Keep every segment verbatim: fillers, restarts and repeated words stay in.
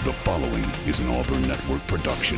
The following is an Auburn Network production.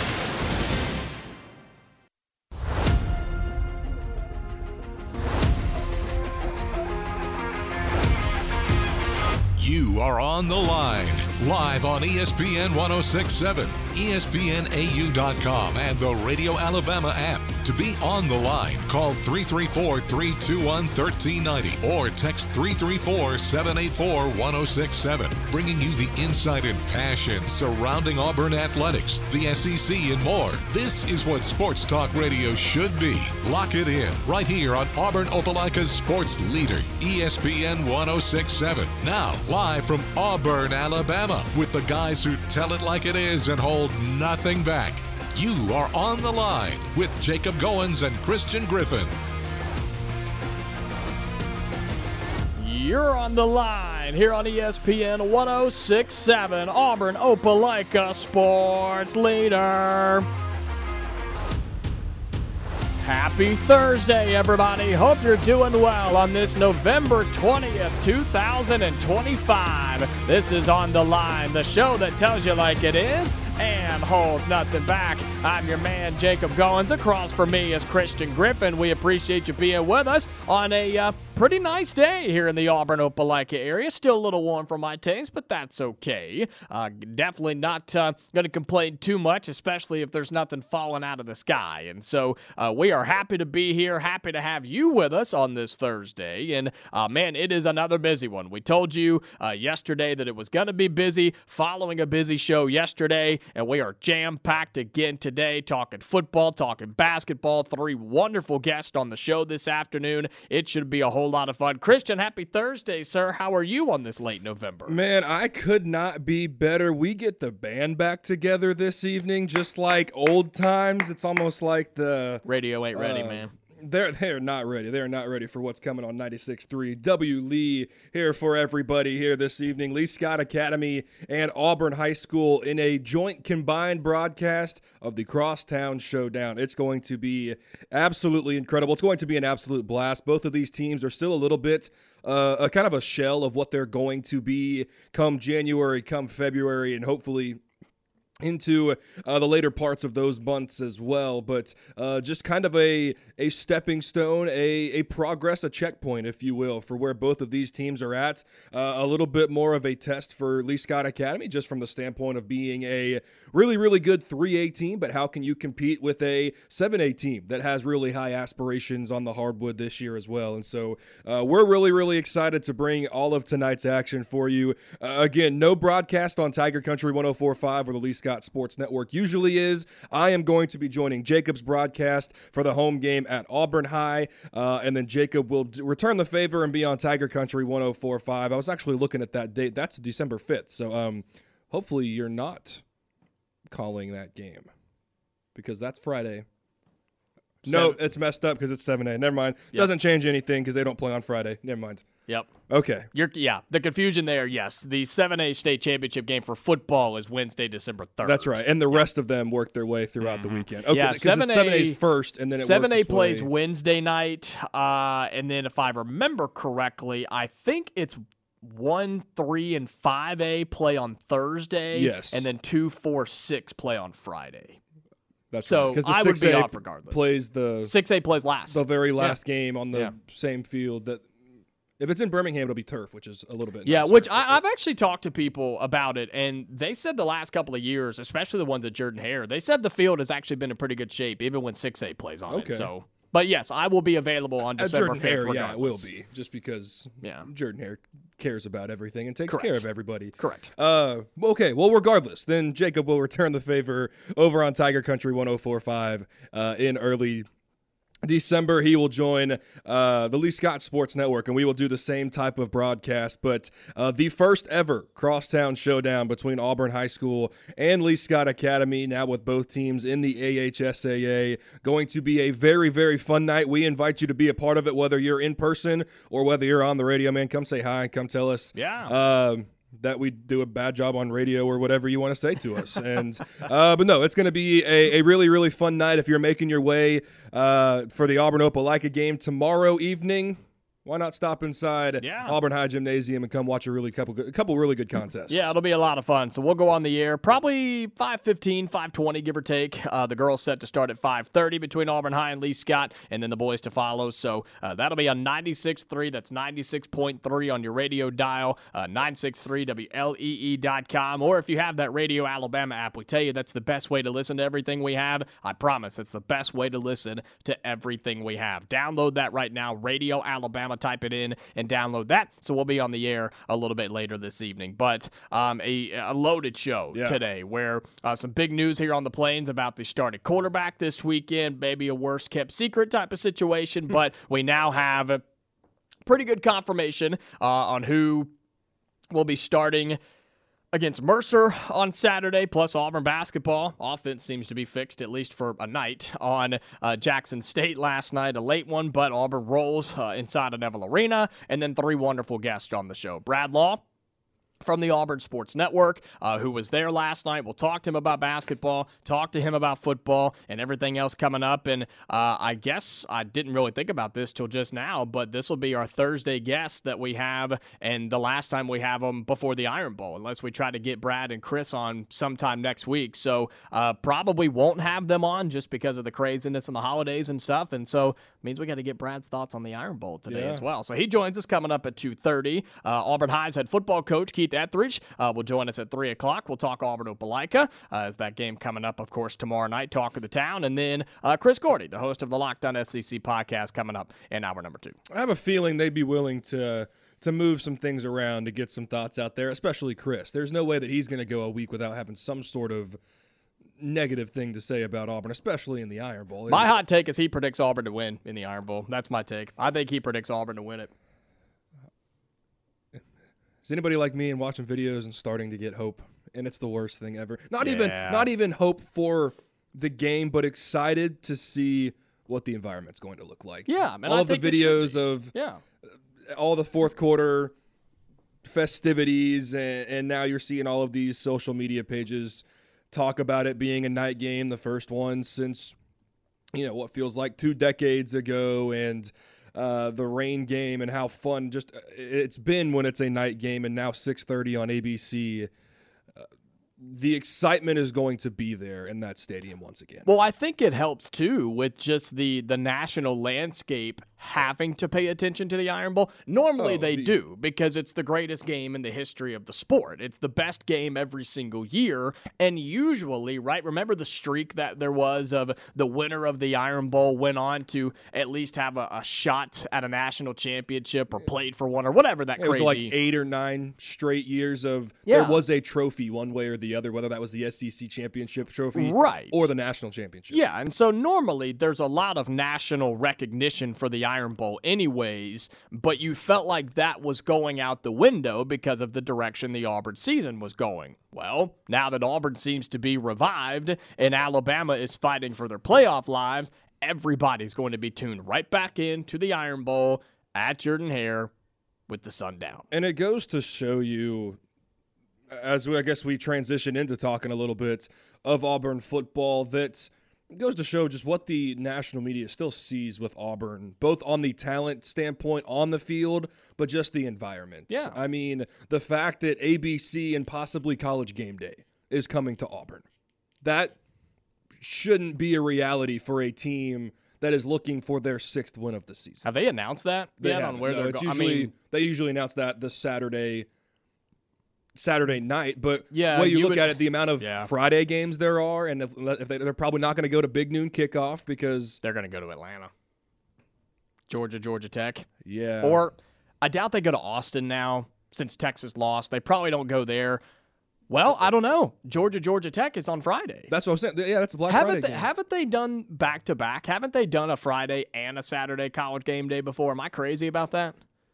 You are on the line, live on E S P N one oh six point seven, E S P N A U dot com, and the Radio Alabama app. To be on the line, call three three four, three two one, one three nine zero or text three three four, seven eight four, one oh six seven, bringing you the insight and passion surrounding Auburn athletics, the S E C, and more. This is what Sports Talk Radio should be. Lock it in right here on Auburn Opelika's sports leader, E S P N one oh six point seven. Now, live from Auburn, Alabama, with the guys who tell it like it is and hold nothing back. You are on the line with Jacob Goins and Christian Griffin. You're on the line here on E S P N one oh six point seven, Auburn Opelika sports leader. Happy Thursday, everybody. Hope you're doing well on this November twentieth, two thousand twenty-five. This is On the Line, the show that tells you like it is and holds nothing back. I'm your man, Jacob Goins. Across from me is Christian Griffin. We appreciate you being with us on a uh, pretty nice day here in the Auburn-Opelika area. Still a little warm for my taste, but that's okay. Uh, definitely not uh, going to complain too much, especially if there's nothing falling out of the sky. And so uh, we are happy to be here, happy to have you with us on this Thursday. And, uh, man, it is another busy one. We told you uh, yesterday that it was going to be busy, following a busy show yesterday, and we are jam-packed again today, talking football, talking basketball. Three wonderful guests on the show this afternoon. It should be a whole lot of fun. Christian, happy Thursday, sir. How are you on this late November? Man, I could not be better. We get the band back together this evening, just like old times. It's almost like the radio ain't ready, uh, man. They're they're not ready. They're not ready for what's coming on ninety-six point three W Lee here for everybody here this evening. Lee Scott Academy and Auburn High School in a joint combined broadcast of the Crosstown Showdown. It's going to be absolutely incredible. It's going to be an absolute blast. Both of these teams are still a little bit uh, a kind of a shell of what they're going to be come January, come February, and hopefully into uh, the later parts of those months as well, but uh, just kind of a a stepping stone, a a progress, a checkpoint, if you will, for where both of these teams are at. Uh, a little bit more of a test for Lee Scott Academy, just from the standpoint of being a really, really good three A team, but how can you compete with a seven A team that has really high aspirations on the hardwood this year as well? And so uh, we're really, really excited to bring all of tonight's action for you. Uh, again, no broadcast on Tiger Country one oh four point five or the Lee Scott Sports Network usually is. I am going to be joining Jacob's broadcast for the home game at Auburn High, uh, and then Jacob will d- return the favor and be on Tiger Country one oh four point five. I was actually looking at that date. That's December fifth, so um, hopefully you're not calling that game because that's Friday. No, it's messed up because it's seven A. Never mind. Yep. Doesn't change anything because they don't play on Friday. Never mind. Yep. Okay. You're, yeah, the confusion there, yes. The seven A state championship game for football is Wednesday, December third. That's right. And the rest of them work their way throughout mm-hmm. the weekend. Okay, yeah, seven A, seven A's first, and then it seven A works its plays way. Wednesday night, uh, and then if I remember correctly, I think it's one, three, and five A play on Thursday. Yes. And then two, four, six play on Friday. That's so right. I would be off regardless. Plays the six A plays last. The very last yeah. game on the yeah. same field. That if it's in Birmingham, it'll be turf, which is a little bit yeah. nicer. Which I, I've actually talked to people about it, and they said the last couple of years, especially the ones at Jordan-Hare, they said the field has actually been in pretty good shape, even when six A plays on okay. it. So, but yes, I will be available on December fifth. Jordan-Hare, regardless. yeah, it will be just because yeah. Jordan-Hare cares about everything and takes Correct. care of everybody. Correct. Uh, okay, well, regardless, then Jacob will return the favor over on Tiger Country one oh four point five uh, in early December. He will join uh, the Lee Scott Sports Network, and we will do the same type of broadcast, but uh, the first ever crosstown showdown between Auburn High School and Lee Scott Academy, now with both teams in the A H S A A. Going to be a very, very fun night. We invite you to be a part of it, whether you're in person or whether you're on the radio, man. Come say hi and come tell us. Yeah. Um, that we do a bad job on radio or whatever you want to say to us. And uh, but no, it's going to be a, a really, really fun night if you're making your way uh, for the Auburn Opelika game tomorrow evening. Why not stop inside Yeah. Auburn High Gymnasium and come watch a really couple, a couple really good contests? Yeah, it'll be a lot of fun. So we'll go on the air probably five fifteen, five twenty, give or take. Uh, the girls set to start at five thirty between Auburn High and Lee Scott, and then the boys to follow. So uh, that'll be on ninety-six point three. That's ninety-six point three on your radio dial, uh, nine sixty-three W L E E dot com. Or if you have that Radio Alabama app, we tell you that's the best way to listen to everything we have. I promise that's the best way to listen to everything we have. Download that right now, Radio Alabama. Type it in and download that. So we'll be on the air a little bit later this evening. But um, a, a loaded show yeah. today where uh, some big news here on the Plains about the starting quarterback this weekend. Maybe a worst-kept secret type of situation, but we now have a pretty good confirmation uh, on who will be starting against Mercer on Saturday, plus Auburn basketball. Offense seems to be fixed, at least for a night, on uh, Jackson State last night. A late one, but Auburn rolls uh, inside of Neville Arena. And then three wonderful guests on the show. Brad Law from the Auburn Sports Network, uh, who was there last night. We'll talk to him about basketball, talk to him about football, and everything else coming up. And uh, I guess I didn't really think about this till just now, but this will be our Thursday guest that we have, and the last time we have them before the Iron Bowl, unless we try to get Brad and Chris on sometime next week. So uh, probably won't have them on just because of the craziness and the holidays and stuff. And so it means we got to get Brad's thoughts on the Iron Bowl today yeah. as well. So he joins us coming up at two thirty. Uh, Auburn High's head football coach, Keith Etheridge, uh, will join us at three o'clock. We'll talk Auburn Opelika uh, as that game coming up, of course, tomorrow night. Talk of the town. And then uh, Chris Gordy, the host of the Locked On S E C podcast, coming up in hour number two. I have a feeling they'd be willing to to move some things around to get some thoughts out there, especially Chris. There's no way that he's going to go a week without having some sort of negative thing to say about Auburn, especially in the Iron Bowl. My hot take is he predicts Auburn to win in the Iron Bowl. That's my take. I think he predicts Auburn to win it. Is anybody like me and watching videos and starting to get hope? And it's the worst thing ever. Not Yeah. even not even hope for the game, but excited to see what the environment's going to look like. Yeah, man, all I of the think it should videos be. of Yeah. all the fourth quarter festivities, and, and now you're seeing all of these social media pages talk about it being a night game, the first one since, you know, what feels like two decades ago, and uh, the rain game and how fun just it's been when it's a night game, and now six thirty on A B C. Uh, the excitement is going to be there in that stadium once again. Well, I think it helps, too, with just the, the national landscape having to pay attention to the Iron Bowl. Normally Oh, they the- do, because it's the greatest game in the history of the sport. It's the best game every single year, and usually, right, remember the streak that there was of the winner of the Iron Bowl went on to at least have a, a shot at a national championship or played for one or whatever that It was crazy. like eight or nine straight years of Yeah. there was a trophy one way or the other, whether that was the S E C championship trophy Right. or the national championship. Yeah, and so normally there's a lot of national recognition for the Iron Bowl anyways, but you felt like that was going out the window because of the direction the Auburn season was going. Well, now that Auburn seems to be revived and Alabama is fighting for their playoff lives, everybody's going to be tuned right back into the Iron Bowl at Jordan-Hare with the sun down. And it goes to show you, as we, I guess we transition into talking a little bit of Auburn football, that it goes to show just what the national media still sees with Auburn, both on the talent standpoint on the field, but just the environment. Yeah. I mean, the fact that A B C and possibly College Game Day is coming to Auburn, that shouldn't be a reality for a team that is looking for their sixth win of the season. Have they announced that They yet on haven't. where No, they're it's going? I usually, mean, they usually announce that the Saturday Saturday night, but Yeah, when you, you look would- at it, the amount of Yeah. Friday games there are, and if, if they, they're probably not going to go to big noon kickoff because they're going to go to Atlanta. Georgia, Georgia Tech. yeah, Or I doubt they go to Austin now since Texas lost. They probably don't go there. Well, I don't know. Georgia, Georgia Tech is on Friday. that's what I'm saying. Yeah, that's a Black Haven't Friday they, game. haven't they done back to back? Haven't they done a Friday and a Saturday college game day before? Am I crazy about that?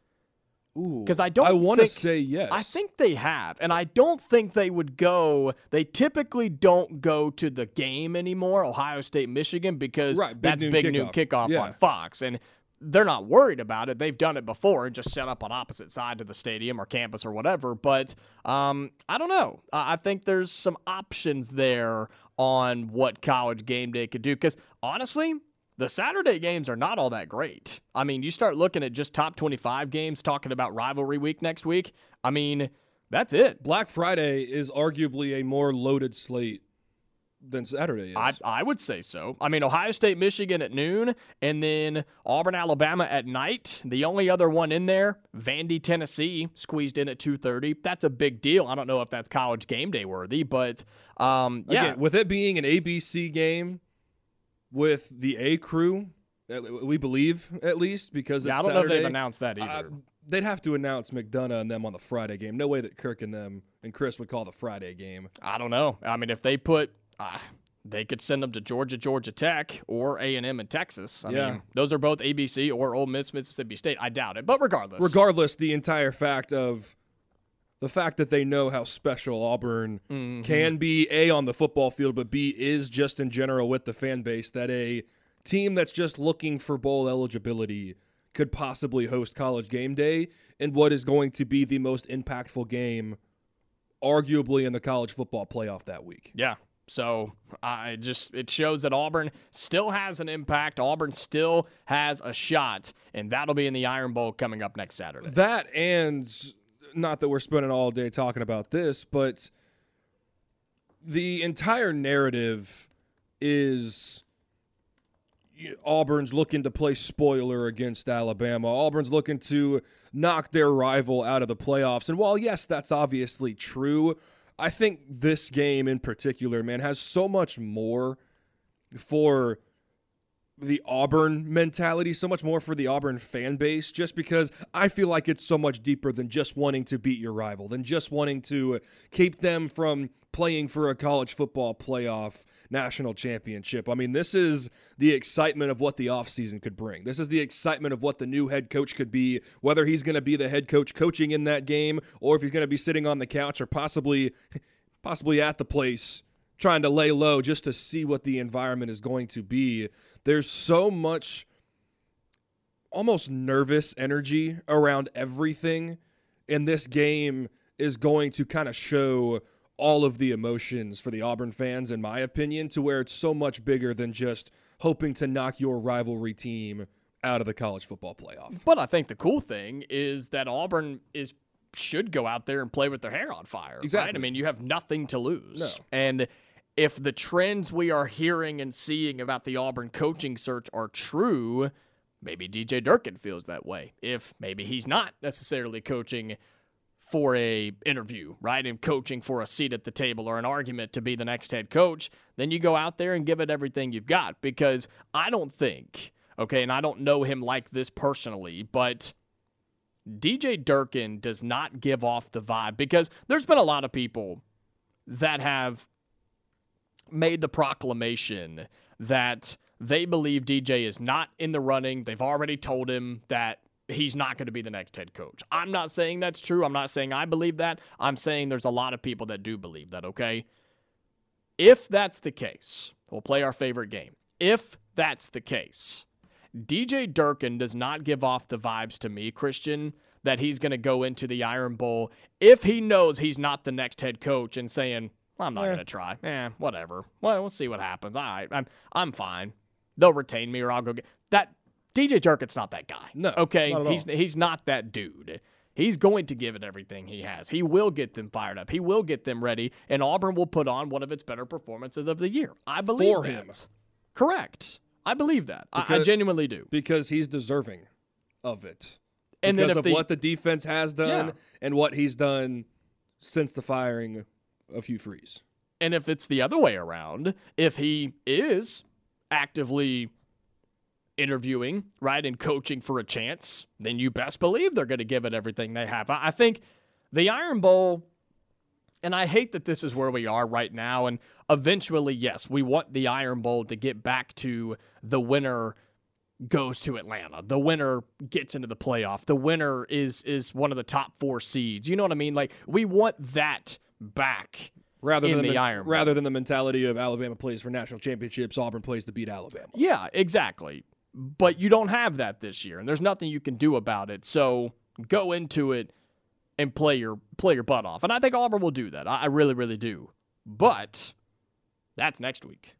Ooh, 'Cause I don't I want to think- say yes. I think they have, and I don't think they would go. They typically don't go to the game anymore, Ohio State, Michigan, because Right, big that's noon big kickoff. noon kickoff Yeah. on Fox, and they're not worried about it. They've done it before and just set up on opposite side of the stadium or campus or whatever. But um, I don't know. I I think there's some options there on what college game day could do. Because honestly, the Saturday games are not all that great. I mean, you start looking at just top twenty-five games, talking about rivalry week next week. I mean, that's it. Black Friday is arguably a more loaded slate than Saturday is. I, I would say so. I mean, Ohio State, Michigan at noon, and then Auburn, Alabama at night. The only other one in there, Vandy, Tennessee, squeezed in at two thirty. That's a big deal. I don't know if that's college game day worthy, but um, yeah. Again, with it being an A B C game with the A crew, we believe at least, because it's yeah, I don't Saturday, know if they've announced that either. Uh, they'd have to announce McDonough and them on the Friday game. No way that Kirk and them and Chris would call the Friday game. I don't know. I mean, if they put uh, they could send them to Georgia, Georgia Tech, or A and M in Texas. I yeah. mean, those are both A B C or Ole Miss, Mississippi State. I doubt it, but regardless. Regardless, the entire fact of the fact that they know how special Auburn mm-hmm. can be, A, on the football field, but B, is just in general with the fan base, that a team that's just looking for bowl eligibility could possibly host College Game Day in what is going to be the most impactful game, arguably, in the college football playoff that week. Yeah. So I just it shows that Auburn still has an impact. Auburn still has a shot, and that'll be in the Iron Bowl coming up next Saturday. That, and not that we're spending all day talking about this, but the entire narrative is Auburn's looking to play spoiler against Alabama. Auburn's looking to knock their rival out of the playoffs. And while, yes, that's obviously true, I think this game in particular, man, has so much more for the Auburn mentality, so much more for the Auburn fan base, just because I feel like it's so much deeper than just wanting to beat your rival, than just wanting to keep them from playing for a college football playoff national championship. I mean, this is the excitement of what the offseason could bring. This is the excitement of what the new head coach could be, whether he's going to be the head coach coaching in that game, or if he's going to be sitting on the couch or possibly possibly at the place trying to lay low just to see what the environment is going to be. There's so much almost nervous energy around everything, and this game is going to kind of show all of the emotions for the Auburn fans, in my opinion, to where it's so much bigger than just hoping to knock your rivalry team out of the college football playoff. But I think the cool thing is that Auburn is should go out there and play with their hair on fire. Exactly. Right? I mean, you have nothing to lose. No. And if the trends we are hearing and seeing about the Auburn coaching search are true, maybe D J Durkin feels that way. If maybe he's not necessarily coaching for a interview, right, and coaching for a seat at the table or an argument to be the next head coach, then you go out there and give it everything you've got. Because I don't think, okay, and I don't know him like this personally, but D J Durkin does not give off the vibe, because there's been a lot of people that have made the proclamation that they believe D J is not in the running. They've already told him that he's not going to be the next head coach. I'm not saying that's true. I'm not saying I believe that. I'm saying there's a lot of people that do believe that, okay? If that's the case, we'll play our favorite game. If that's the case, D J Durkin does not give off the vibes to me, Christian, that he's going to go into the Iron Bowl if he knows he's not the next head coach and saying, well, I'm not eh. going to try. Eh, whatever. Well, we'll see what happens. All right, I'm I'm fine. They'll retain me or I'll go get that. D J Durkin's not that guy. No, okay, not at he's all. he's not that dude. He's going to give it everything he has. He will get them fired up. He will get them ready, and Auburn will put on one of its better performances of the year. I believe For that. him. Correct. I believe that. Because, I, I genuinely do. Because he's deserving of it. And because then if of the, what the defense has done Yeah. and what he's done since the firing of Hugh Freeze. And if it's the other way around, if he is actively interviewing, right, and coaching for a chance, then you best believe they're going to give it everything they have. I think the Iron Bowl, and I hate that this is where we are right now, and eventually, yes, we want the Iron Bowl to get back to the winner goes to Atlanta. The winner gets into the playoff. The winner is is one of the top four seeds. You know what I mean? Like, we want that back. Rather in than the, the Iron Bowl. rather than the mentality of Alabama plays for national championships, Auburn plays to beat Alabama. Yeah, exactly. But you don't have that this year, and there's nothing you can do about it. So go into it and play your play your butt off. And I think Auburn will do that. I, I really, really do. But that's next week.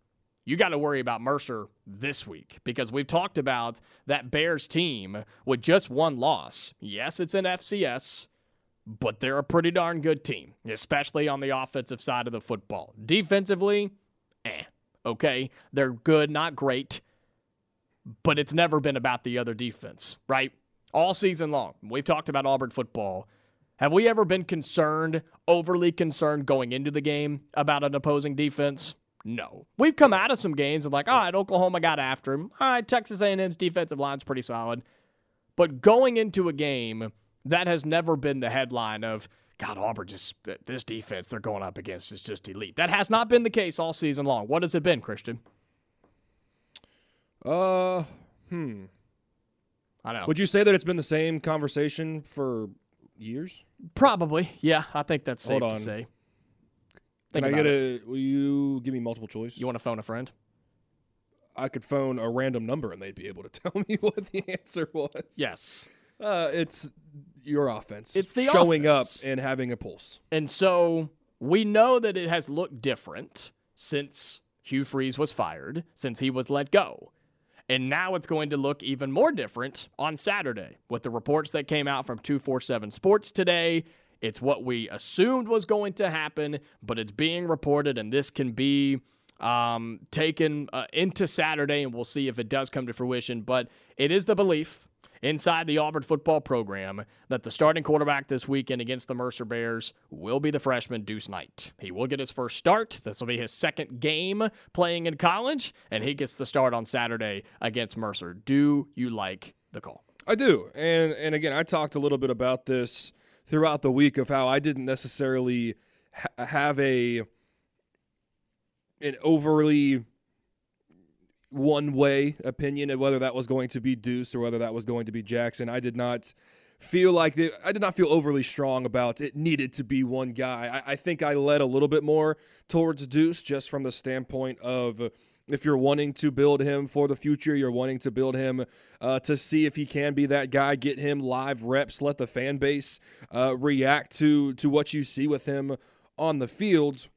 You got to worry about Mercer this week because we've talked about that Bears team with just one loss. Yes, it's an F C S, but they're a pretty darn good team, especially on the offensive side of the football. Defensively, eh, okay. They're good, not great, but it's never been about the other defense, right? All season long, we've talked about Auburn football. Have we ever been concerned, overly concerned going into the game about an opposing defense? No. We've come out of some games and like, all right, Oklahoma got after him. All right, Texas A and M's defensive line's pretty solid. But going into a game, that has never been the headline of, God, Auburn just, this defense they're going up against is just elite. That has not been the case all season long. What has it been, Christian? Uh, hmm. I know. Would you say that it's been the same conversation for years? Probably. Yeah, I think that's safe Hold on. to say. Can Think I get it. a, will you give me multiple choice? You want to phone a friend? I could phone a random number and they'd be able to tell me what the answer was. Yes. Uh, it's your offense. It's the showing offense. up and having a pulse. And so we know that it has looked different since Hugh Freeze was fired, since he was let go. And now it's going to look even more different on Saturday with the reports that came out from two forty-seven Sports today. It's what we assumed was going to happen, but it's being reported, and this can be um, taken uh, into Saturday, and we'll see if it does come to fruition. But it is the belief inside the Auburn football program that the starting quarterback this weekend against the Mercer Bears will be the freshman Deuce Knight. He will get his first start. This will be his second game playing in college, and he gets the start on Saturday against Mercer. Do you like the call? I do. And and again, I talked a little bit about this throughout the week of how I didn't necessarily ha- have a an overly one-way opinion of whether that was going to be Deuce or whether that was going to be Jackson. I did not feel like the, I did not feel overly strong about it needed to be one guy. I, I think I led a little bit more towards Deuce just from the standpoint of if you're wanting to build him for the future, you're wanting to build him uh, to see if he can be that guy, get him live reps, let the fan base uh, react to to what you see with him on the field.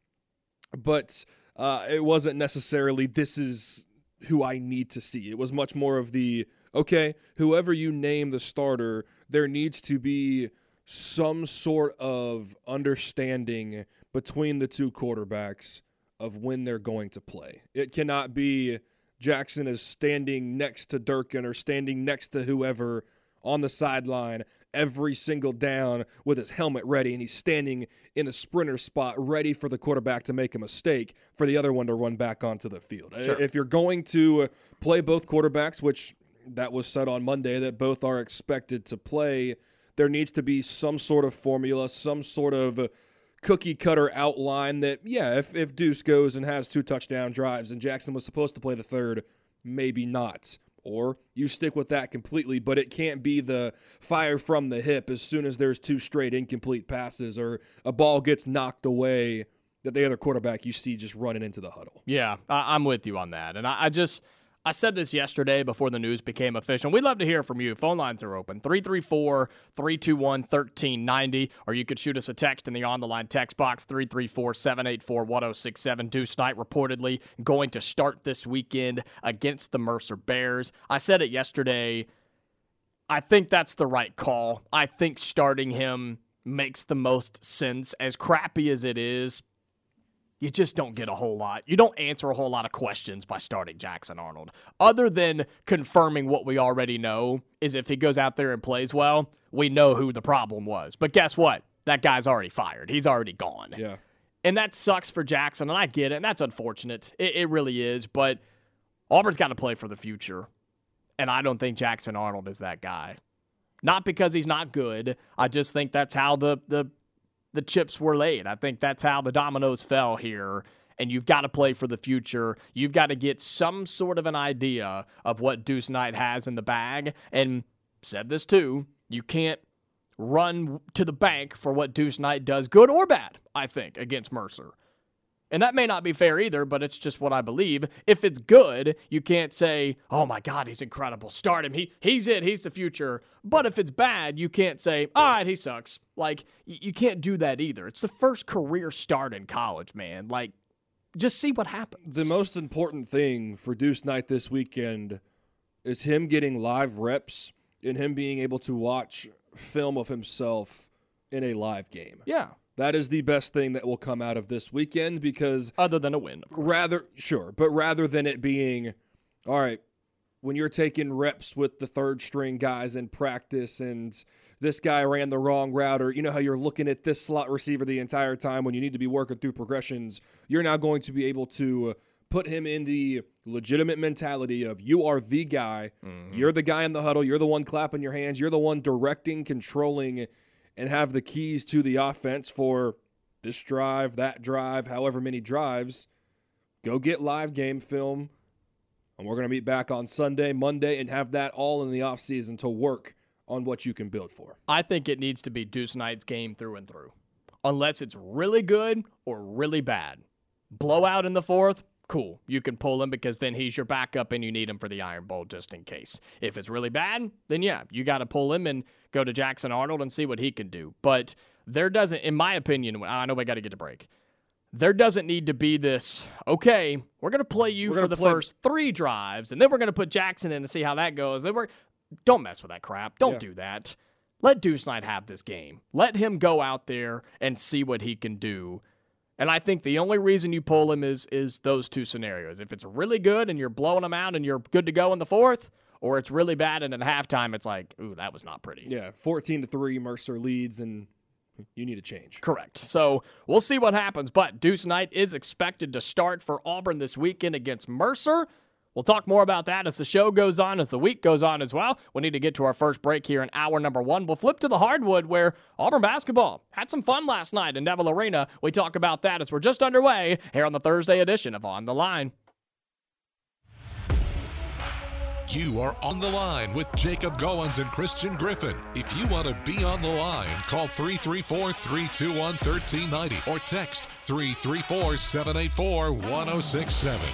But uh, it wasn't necessarily this is who I need to see. It was much more of the, okay, whoever you name the starter, there needs to be some sort of understanding between the two quarterbacks of when they're going to play. It cannot be Jackson is standing next to Durkin or standing next to whoever on the sideline every single down with his helmet ready, and he's standing in the sprinter spot ready for the quarterback to make a mistake for the other one to run back onto the field. Sure. If you're going to play both quarterbacks, which that was said on Monday that both are expected to play, there needs to be some sort of formula, some sort of cookie cutter outline that, yeah, if, if Deuce goes and has two touchdown drives and Jackson was supposed to play the third, maybe not. Or you stick with that completely, but it can't be the fire from the hip as soon as there's two straight incomplete passes or a ball gets knocked away that the other quarterback you see just running into the huddle. Yeah, I- I'm with you on that. And I, I just, I said this yesterday before the news became official. We'd love to hear from you. Phone lines are open, three three four, three two one, one three nine zero, or you could shoot us a text in the on-the-line text box, three three four, seven eight four, one zero six seven. Deuce Knight reportedly going to start this weekend against the Mercer Bears. I said it yesterday. I think that's the right call. I think starting him makes the most sense. As crappy as it is, you just don't get a whole lot. You don't answer a whole lot of questions by starting Jackson Arnold. Other than confirming what we already know is if he goes out there and plays well, we know who the problem was. But guess what? That guy's already fired. He's already gone. Yeah. And that sucks for Jackson, and I get it, and that's unfortunate. It, it really is. But Auburn's got to play for the future, and I don't think Jackson Arnold is that guy. Not because he's not good. I just think that's how the the the chips were laid. I think that's how the dominoes fell here, and you've got to play for the future. You've got to get some sort of an idea of what Deuce Knight has in the bag, and said this too, you can't run to the bank for what Deuce Knight does, good or bad, I think, against Mercer. And that may not be fair either, but it's just what I believe. If it's good, you can't say, oh my God, he's incredible, start him, he he's it, he's the future. But if it's bad, you can't say, all right, he sucks. Like, you can't do that either. It's the first career start in college, man. Like, just see what happens. The most important thing for Deuce Knight this weekend is him getting live reps and him being able to watch film of himself in a live game. Yeah. That is the best thing that will come out of this weekend because other than a win, of course. Rather, sure, but rather than it being, all right, when you're taking reps with the third string guys in practice and this guy ran the wrong route, or you know how you're looking at this slot receiver the entire time when you need to be working through progressions, you're now going to be able to put him in the legitimate mentality of you are the guy, mm-hmm. you're the guy in the huddle, you're the one clapping your hands, you're the one directing, controlling, and have the keys to the offense for this drive, that drive, however many drives. Go get live game film, and we're going to meet back on Sunday, Monday, and have that all in the offseason to work on what you can build for. I think it needs to be Deuce Knight's game through and through, unless it's really good or really bad. Blowout in the fourth, cool. You can pull him because then he's your backup and you need him for the Iron Bowl just in case. If it's really bad, then yeah, you got to pull him and go to Jackson Arnold and see what he can do. But there doesn't, in my opinion, I know we got to get a break. There doesn't need to be this, okay, we're going to play you we're for the play- first three drives, and then we're going to put Jackson in and see how that goes. Then we're, don't mess with that crap. Don't yeah. do that. Let Deuce Knight have this game. Let him go out there and see what he can do. And I think the only reason you pull him is is those two scenarios. If it's really good and you're blowing him out and you're good to go in the fourth, or it's really bad and at halftime it's like, ooh, that was not pretty. Yeah, fourteen to three, Mercer leads, and you need a change. Correct. So we'll see what happens, but Deuce Knight is expected to start for Auburn this weekend against Mercer. We'll talk more about that as the show goes on, as the week goes on as well. We need to get to our first break here in hour number one. We'll flip to the hardwood where Auburn basketball had some fun last night in Neville Arena. We talk about that as we're just underway here on the Thursday edition of On the Line. You are on the line with Jacob Goins and Christian Griffin. If you want to be on the line, call three three four, three two one, one three nine zero or text three three four, seven eight four, one zero six seven.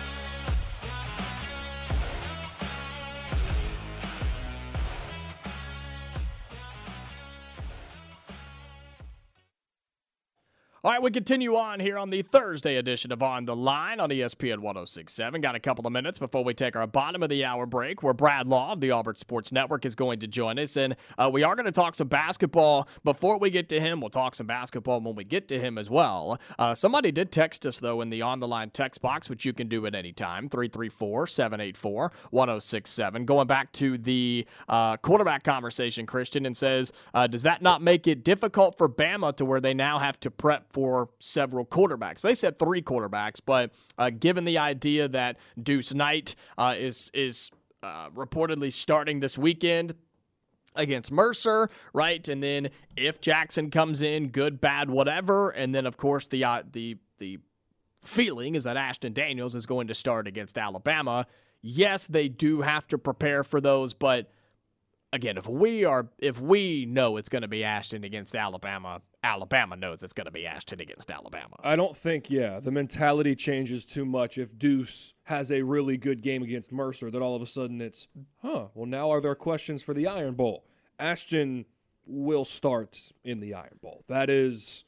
All right, we continue on here on the Thursday edition of On the Line on E S P N one oh six point seven. Got a couple of minutes before we take our bottom of the hour break where Brad Law of the Auburn Sports Network is going to join us. And uh, we are going to talk some basketball. Before we get to him, we'll talk some basketball when we get to him as well. Uh, somebody did text us, though, in the On the Line text box, which you can do at any time, three three four, seven eight four, one oh six seven. Going back to the uh, quarterback conversation, Christian, and says, uh, does that not make it difficult for Bama to where they now have to prep for several quarterbacks? They said three quarterbacks, but uh, given the idea that Deuce Knight uh, is is uh, reportedly starting this weekend against Mercer, right? And then if Jackson comes in, good, bad, whatever, and then of course the uh, the the feeling is that Ashton Daniels is going to start against Alabama. Yes, they do have to prepare for those, but again, if we are, if we know it's going to be Ashton against Alabama, Alabama knows it's going to be Ashton against Alabama. I don't think, yeah, the mentality changes too much if Deuce has a really good game against Mercer, that all of a sudden it's, huh, well, now are there questions for the Iron Bowl? Ashton will start in the Iron Bowl. That is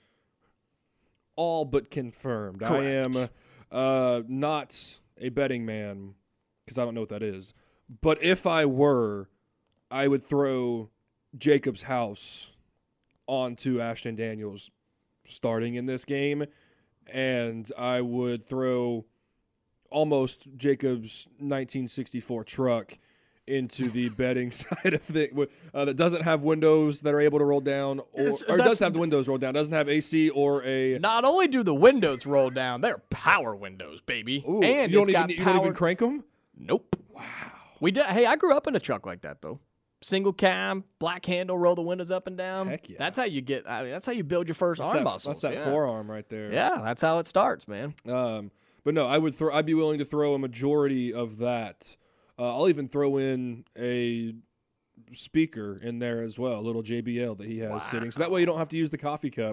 all but confirmed. Correct. I am uh, not a betting man because I don't know what that is. But if I were, I would throw Jacob's house onto Ashton Daniels starting in this game, and I would throw almost Jacob's nineteen sixty-four truck into the betting side of the uh, that doesn't have windows that are able to roll down, or, It's- or it that's- does have the windows rolled down, doesn't have A C or a. Not only do the windows roll down, they're power windows, baby. Ooh, and you it's don't got even you power. don't even crank them. Nope. Wow. We did. Hey, I grew up in a truck like that though. Single cam, black handle, roll the windows up and down. Heck yeah. That's how you get. I mean, that's how you build your first That's arm that, muscles. that's that yeah. forearm right there. Yeah, that's how it starts, man. Um, but no, I would throw. I'd be willing to throw a majority of that. Uh, I'll even throw in a speaker in there as well, a little J B L that he has Wow. sitting, so that way you don't have to use the coffee cup.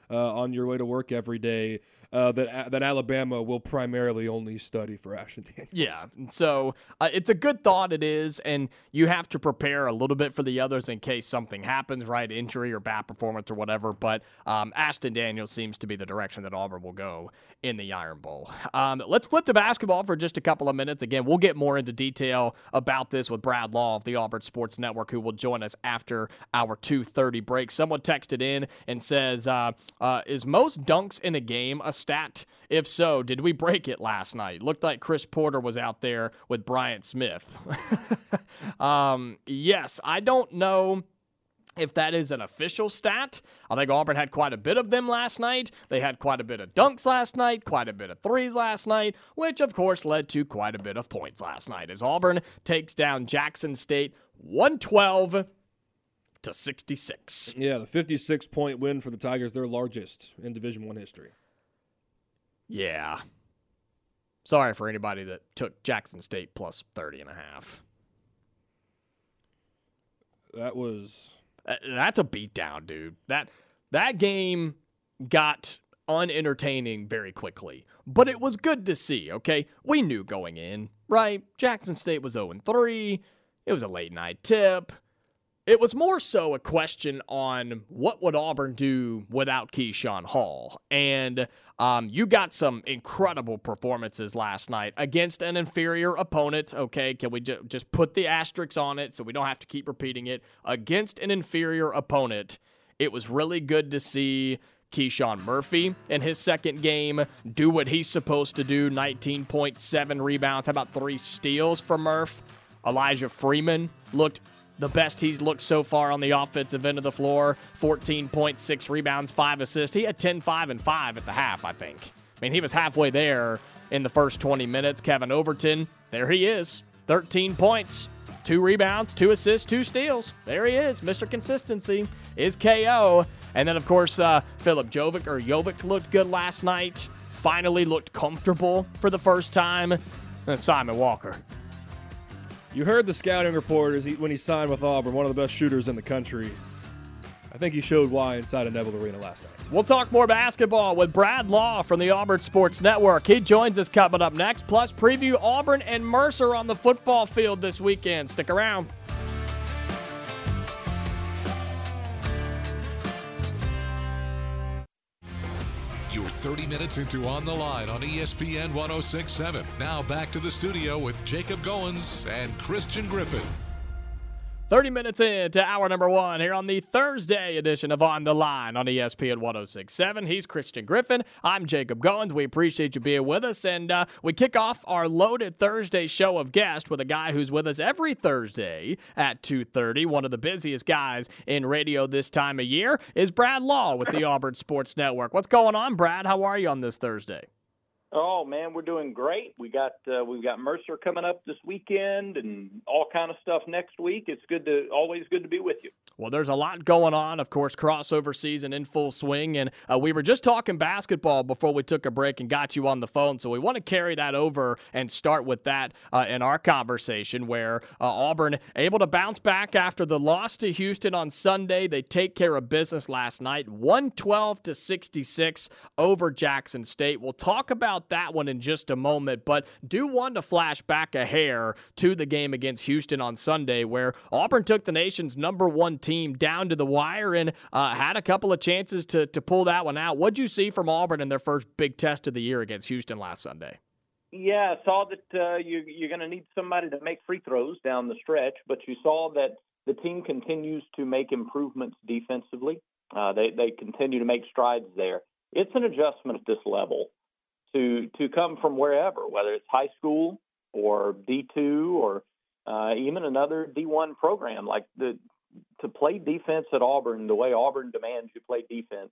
uh, on your way to work every day uh, that that Alabama will primarily only study for Ashton Daniels. Yeah, so uh, it's a good thought, it is, and you have to prepare a little bit for the others in case something happens, right, injury or bad performance or whatever, but um, Ashton Daniels seems to be the direction that Auburn will go in the Iron Bowl. Um, let's flip to basketball for just a couple of minutes. Again, we'll get more into detail about this with Brad Law of the Auburn Sports Network, who will join us after our two thirty break. Someone texted in and says, uh, uh, is most dunks in a game a stat? If so, did we break it last night? Looked like Chris Porter was out there with Bryant Smith. um, yes, I don't know if that is an official stat. I think Auburn had quite a bit of them last night. They had quite a bit of dunks last night, quite a bit of threes last night, which of course led to quite a bit of points last night as Auburn takes down Jackson State one twelve to sixty-six. Yeah, the fifty-six point win for the Tigers, their largest in Division One history. Yeah. Sorry for anybody that took Jackson State plus thirty and a half. That was... Uh, that's a beatdown, dude. That that game got unentertaining very quickly. But it was good to see, okay? We knew going in, right? Jackson State was oh and three. It was a late-night tip. It was more so a question on what would Auburn do without Keyshawn Hall. And um, you got some incredible performances last night against an inferior opponent. Okay, can we ju- just put the asterisks on it so we don't have to keep repeating it? Against an inferior opponent, it was really good to see Keyshawn Murphy in his second game do what he's supposed to do, nineteen point seven rebounds. How about three steals for Murph? Elijah Freeman looked the best he's looked so far on the offensive end of the floor. fourteen point six rebounds, five assists. He had ten, five, and five at the half, I think. I mean, he was halfway there in the first twenty minutes. Kevin Overton, there he is. thirteen points, two rebounds, two assists, two steals. There he is. Mister Consistency is K O. And then, of course, uh, Philip Jovic, or Jovic looked good last night. Finally looked comfortable for the first time. And Simon Walker. You heard the scouting report as he, when he signed with Auburn, one of the best shooters in the country. I think he showed why inside of Neville Arena last night. We'll talk more basketball with Brad Law from the Auburn Sports Network. He joins us coming up next, plus preview Auburn and Mercer on the football field this weekend. Stick around. You're thirty minutes into On the Line on E S P N one oh six point seven. Now back to the studio with Jacob Goins and Christian Griffin. thirty minutes into hour number one here on the Thursday edition of On the Line on E S P N one oh six point seven. He's Christian Griffin. I'm Jacob Goins. We appreciate you being with us. And uh, we kick off our loaded Thursday show of guests with a guy who's with us every Thursday at two thirty. One of the busiest guys in radio this time of year is Brad Law with the Auburn Sports Network. What's going on, Brad? How are you on this Thursday? Oh man, we're doing great. We got uh, we've got Mercer coming up this weekend, and all kind of stuff next week. It's good to always good to be with you. Well, there's a lot going on. Of course, crossover season in full swing, and uh, we were just talking basketball before we took a break and got you on the phone. So we want to carry that over and start with that uh, in our conversation, where uh, Auburn able to bounce back after the loss to Houston on Sunday. They take care of business last night, one twelve to sixty-six over Jackson State. We'll talk about that one in just a moment, but do want to flash back a hair to the game against Houston on Sunday, where Auburn took the nation's number one team down to the wire and uh, had a couple of chances to, to pull that one out. What'd you see from Auburn in their first big test of the year against Houston last Sunday? Yeah, I saw that uh, you, you're going to need somebody to make free throws down the stretch, but you saw that the team continues to make improvements defensively. Uh, they, they continue to make strides there. It's an adjustment at this level to to come from wherever, whether it's high school or D two or uh, even another D one program. Like the to play defense at Auburn, the way Auburn demands you play defense,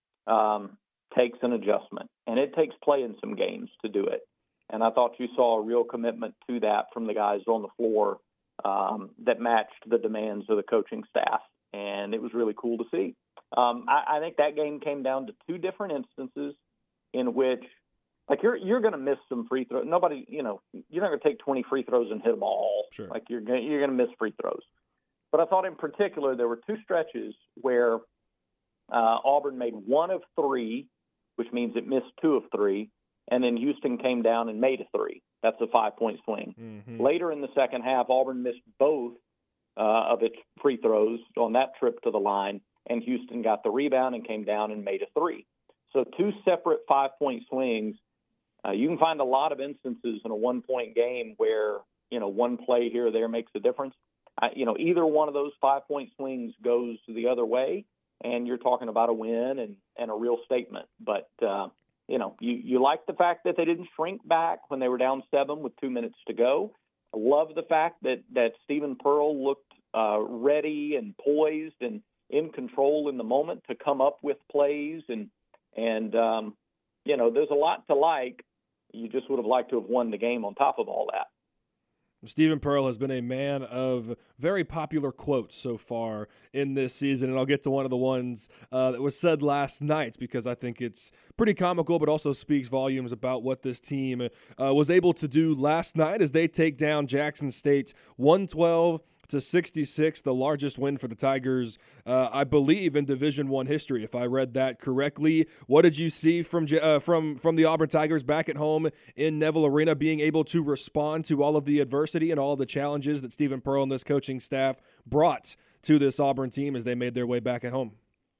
um, takes an adjustment, and it takes playing some games to do it. And I thought you saw a real commitment to that from the guys on the floor um, that matched the demands of the coaching staff, and it was really cool to see. Um, I, I think that game came down to two different instances in which, like, you're you're going to miss some free throws. Nobody, you know, you're not going to take twenty free throws and hit them all. Sure. Like, you're going you're going to miss free throws. But I thought in particular there were two stretches where uh, Auburn made one of three, which means it missed two of three, and then Houston came down and made a three. That's a five-point swing. Mm-hmm. Later in the second half, Auburn missed both uh, of its free throws on that trip to the line, and Houston got the rebound and came down and made a three. So two separate five-point swings. Uh, you can find a lot of instances in a one-point game where, you know, one play here or there makes a difference. I, you know, either one of those five-point swings goes the other way, and you're talking about a win and, and a real statement. But, uh, you know, you, you like the fact that they didn't shrink back when they were down seven with two minutes to go. I love the fact that, that Stephen Pearl looked uh, ready and poised and in control in the moment to come up with plays. And, and um, you know, there's a lot to like. You just would have liked to have won the game on top of all that. Stephen Pearl has been a man of very popular quotes so far in this season, and I'll get to one of the ones uh, that was said last night because I think it's pretty comical but also speaks volumes about what this team uh, was able to do last night as they take down Jackson State one twelve to sixty-six, the largest win for the Tigers, uh, I believe, in Division One history, if I read that correctly. What did you see from uh, from from the Auburn Tigers back at home in Neville Arena, being able to respond to all of the adversity and all of the challenges that Stephen Pearl and this coaching staff brought to this Auburn team as they made their way back at home?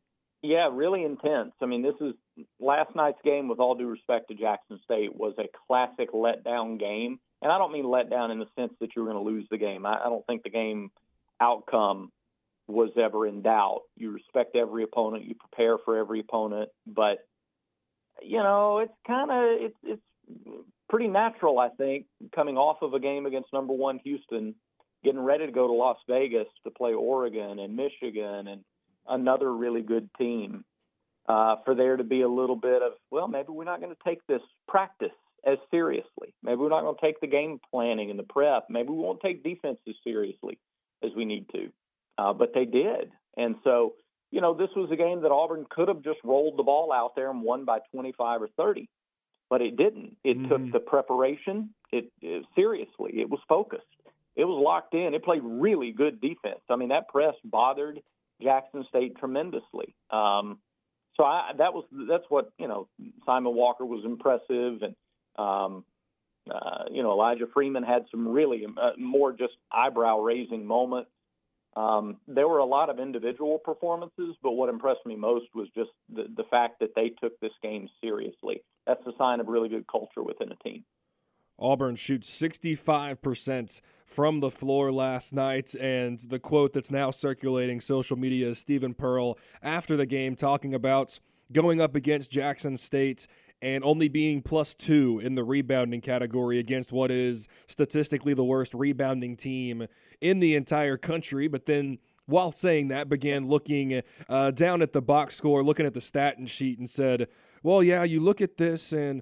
Yeah, really intense. I mean, this is last night's game, with all due respect to Jackson State, was a classic letdown game. And I don't mean let down in the sense that you were going to lose the game. I, I don't think the game outcome was ever in doubt. You respect every opponent. You prepare for every opponent. But, you know, it's kind of it's, it's pretty natural, I think, coming off of a game against number one Houston, getting ready to go to Las Vegas to play Oregon and Michigan and another really good team, uh, for there to be a little bit of, well, maybe we're not going to take this practice as seriously. Maybe we're not going to take the game planning and the prep. Maybe we won't take defense as seriously as we need to. Uh, but they did. And so, you know, this was a game that Auburn could have just rolled the ball out there and won by twenty-five or thirty. But it didn't. It mm-hmm. took the preparation it, it seriously. It was focused. It was locked in. It played really good defense. I mean, that press bothered Jackson State tremendously. Um, so I, that was that's what, you know, Simon Walker was impressive, and Um, uh, you know, Elijah Freeman had some really uh, more just eyebrow-raising moments. Um, there were a lot of individual performances, but what impressed me most was just the, the fact that they took this game seriously. That's a sign of really good culture within a team. Auburn shoots sixty-five percent from the floor last night, and the quote that's now circulating social media is Stephen Pearl after the game talking about going up against Jackson State and only being plus two in the rebounding category against what is statistically the worst rebounding team in the entire country. But then, while saying that, began looking uh, down at the box score, looking at the stat sheet, and said, well, yeah, you look at this and,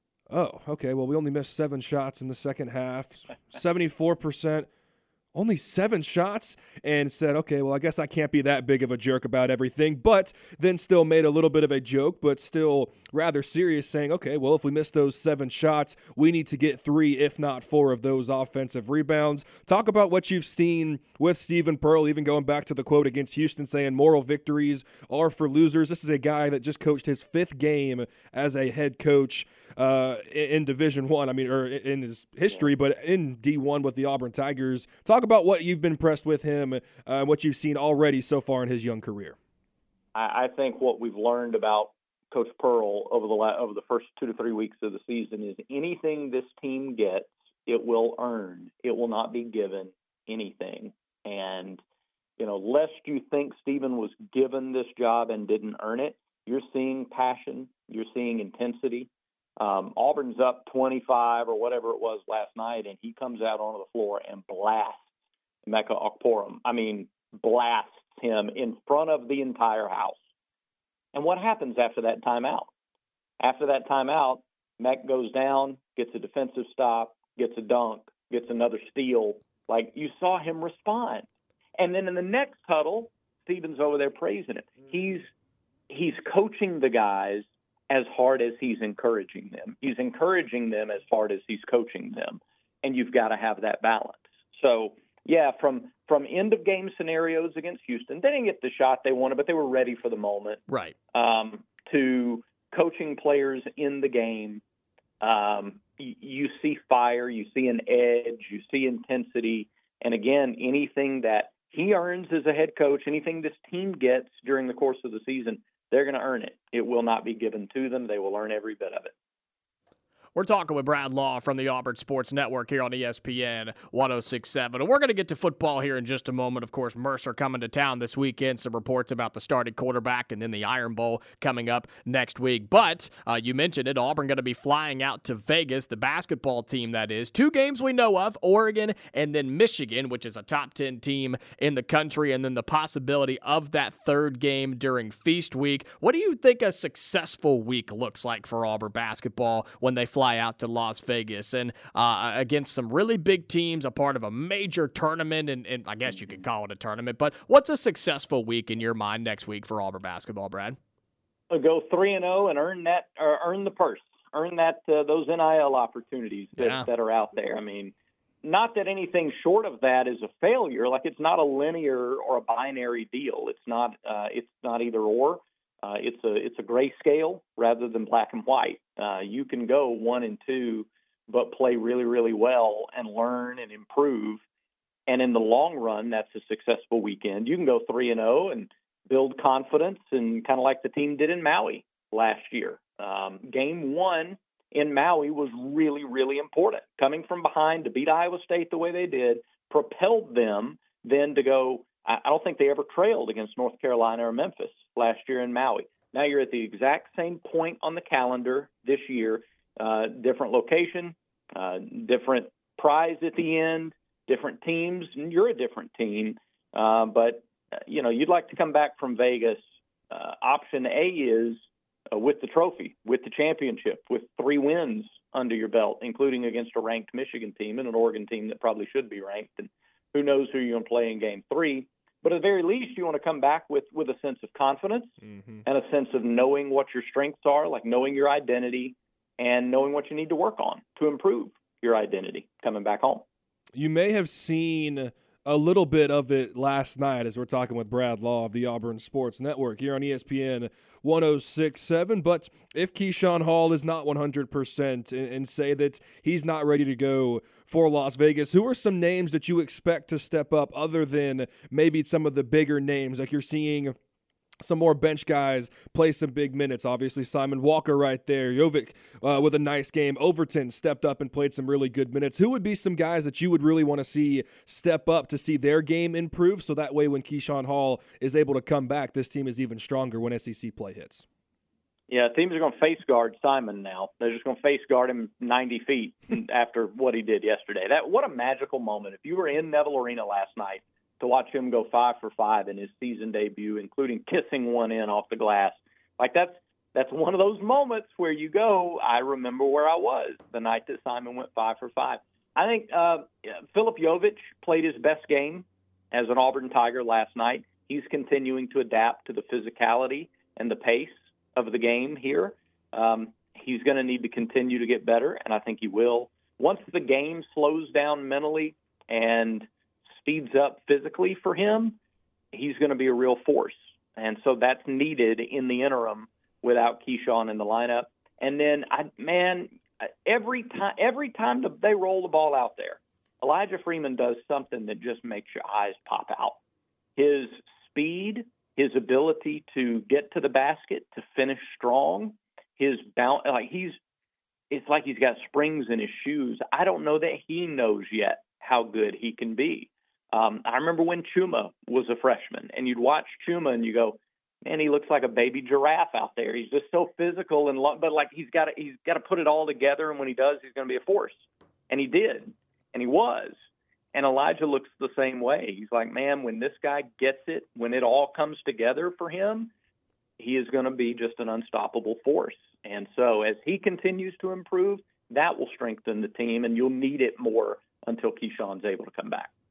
oh, okay, well, we only missed seven shots in the second half, seventy-four percent. Only seven shots, and said, okay, well, I guess I can't be that big of a jerk about everything, but then still made a little bit of a joke, but still rather serious, saying, okay, well, if we miss those seven shots, we need to get three, if not four, of those offensive rebounds. Talk about what you've seen with Stephen Pearl, even going back to the quote against Houston, saying moral victories are for losers. This is a guy that just coached his fifth game as a head coach uh, in Division One. I. I mean, or in his history, but in D one with the Auburn Tigers. Talk about what you've been impressed with him, uh, what you've seen already so far in his young career. I, I think what we've learned about Coach Pearl over the la- over the first two to three weeks of the season is anything this team gets, it will earn. It will not be given anything. And, you know, lest you think Stephen was given this job and didn't earn it, you're seeing passion, you're seeing intensity. Um, Auburn's up twenty-five or whatever it was last night, and he comes out onto the floor and blasts Emeka Okporom. I mean, blasts him in front of the entire house. And what happens after that timeout? After that timeout, Mech goes down, gets a defensive stop, gets a dunk, gets another steal. Like, you saw him respond. And then in the next huddle, Stephen's over there praising him. He's he's coaching the guys as hard as he's encouraging them. He's encouraging them as hard as he's coaching them. And you've got to have that balance. So Yeah, from from end of game scenarios against Houston, they didn't get the shot they wanted, but they were ready for the moment. Right. Um, to coaching players in the game, um, you, you see fire, you see an edge, you see intensity, and again, anything that he earns as a head coach, anything this team gets during the course of the season, they're going to earn it. It will not be given to them. They will earn every bit of it. We're talking with Brad Law from the Auburn Sports Network here on E S P N one oh six point seven. And we're going to get to football here in just a moment. Of course, Mercer coming to town this weekend. Some reports about the starting quarterback and then the Iron Bowl coming up next week. But uh, you mentioned it, Auburn going to be flying out to Vegas, the basketball team that is. Two games we know of, Oregon and then Michigan, which is a top ten team in the country, and then the possibility of that third game during Feast Week. What do you think a successful week looks like for Auburn basketball when they fly fly out to Las Vegas and uh, against some really big teams, a part of a major tournament, and, and I guess you could call it a tournament. But what's a successful week in your mind next week for Auburn basketball, Brad? Go three and zero and earn that, or earn the purse, earn that uh, those N I L opportunities that, yeah. that are out there. I mean, not that anything short of that is a failure. Like, it's not a linear or a binary deal. It's not. Uh, it's not either or. Uh, it's a it's a grayscale rather than black and white. Uh, you can go one and two, but play really, really well and learn and improve. And in the long run, that's a successful weekend. You can go three and zero and build confidence, and kind of like the team did in Maui last year. Um, game one in Maui was really, really important. Coming from behind to beat Iowa State the way they did propelled them then to go. I don't think they ever trailed against North Carolina or Memphis last year in Maui. Now you're at the exact same point on the calendar this year, uh, different location, uh, different prize at the end, different teams, and you're a different team. Uh, but, uh, you know, you'd like to come back from Vegas. Uh, option A is uh, with the trophy, with the championship, with three wins under your belt, including against a ranked Michigan team and an Oregon team that probably should be ranked. And who knows who you're going to play in game three. But at the very least, you want to come back with, with a sense of confidence mm-hmm. and a sense of knowing what your strengths are, like knowing your identity and knowing what you need to work on to improve your identity coming back home. You may have seen a little bit of it last night as we're talking with Brad Law of the Auburn Sports Network here on E S P N one oh six point seven. But if Keyshawn Hall is not one hundred percent and, and say that he's not ready to go for Las Vegas, who are some names that you expect to step up other than maybe some of the bigger names? Like, you're seeing some more bench guys play some big minutes. Obviously, Simon Walker right there. Jovic uh, with a nice game. Overton stepped up and played some really good minutes. Who would be some guys that you would really want to see step up to see their game improve, so that way when Keyshawn Hall is able to come back, this team is even stronger when S E C play hits? Yeah, teams are going to face guard Simon now. They're just going to face guard him ninety feet after what he did yesterday. That what a magical moment. If you were in Neville Arena last night to watch him go five for five in his season debut, including kissing one in off the glass, like that's that's one of those moments where you go, I remember where I was the night that Simon went five for five. I think uh, Filip Jovic played his best game as an Auburn Tiger last night. He's continuing to adapt to the physicality and the pace of the game here. Um, he's going to need to continue to get better, and I think he will. Once the game slows down mentally and speeds up physically for him, he's going to be a real force. And so that's needed in the interim without Keyshawn in the lineup. And then, I, man, every time every time they roll the ball out there, Elijah Freeman does something that just makes your eyes pop out. His speed, his ability to get to the basket, to finish strong, his bounce, like he's, it's like he's got springs in his shoes. I don't know that he knows yet how good he can be. Um, I remember when Chuma was a freshman, and you'd watch Chuma and you go, man, he looks like a baby giraffe out there. He's just so physical, and lo- but like he's got to he's got to put it all together, and when he does, he's going to be a force. And he did, and he was. And Elijah looks the same way. He's like, man, when this guy gets it, when it all comes together for him, he is going to be just an unstoppable force. And so as he continues to improve, that will strengthen the team, and you'll need it more until Keyshawn's able to come back.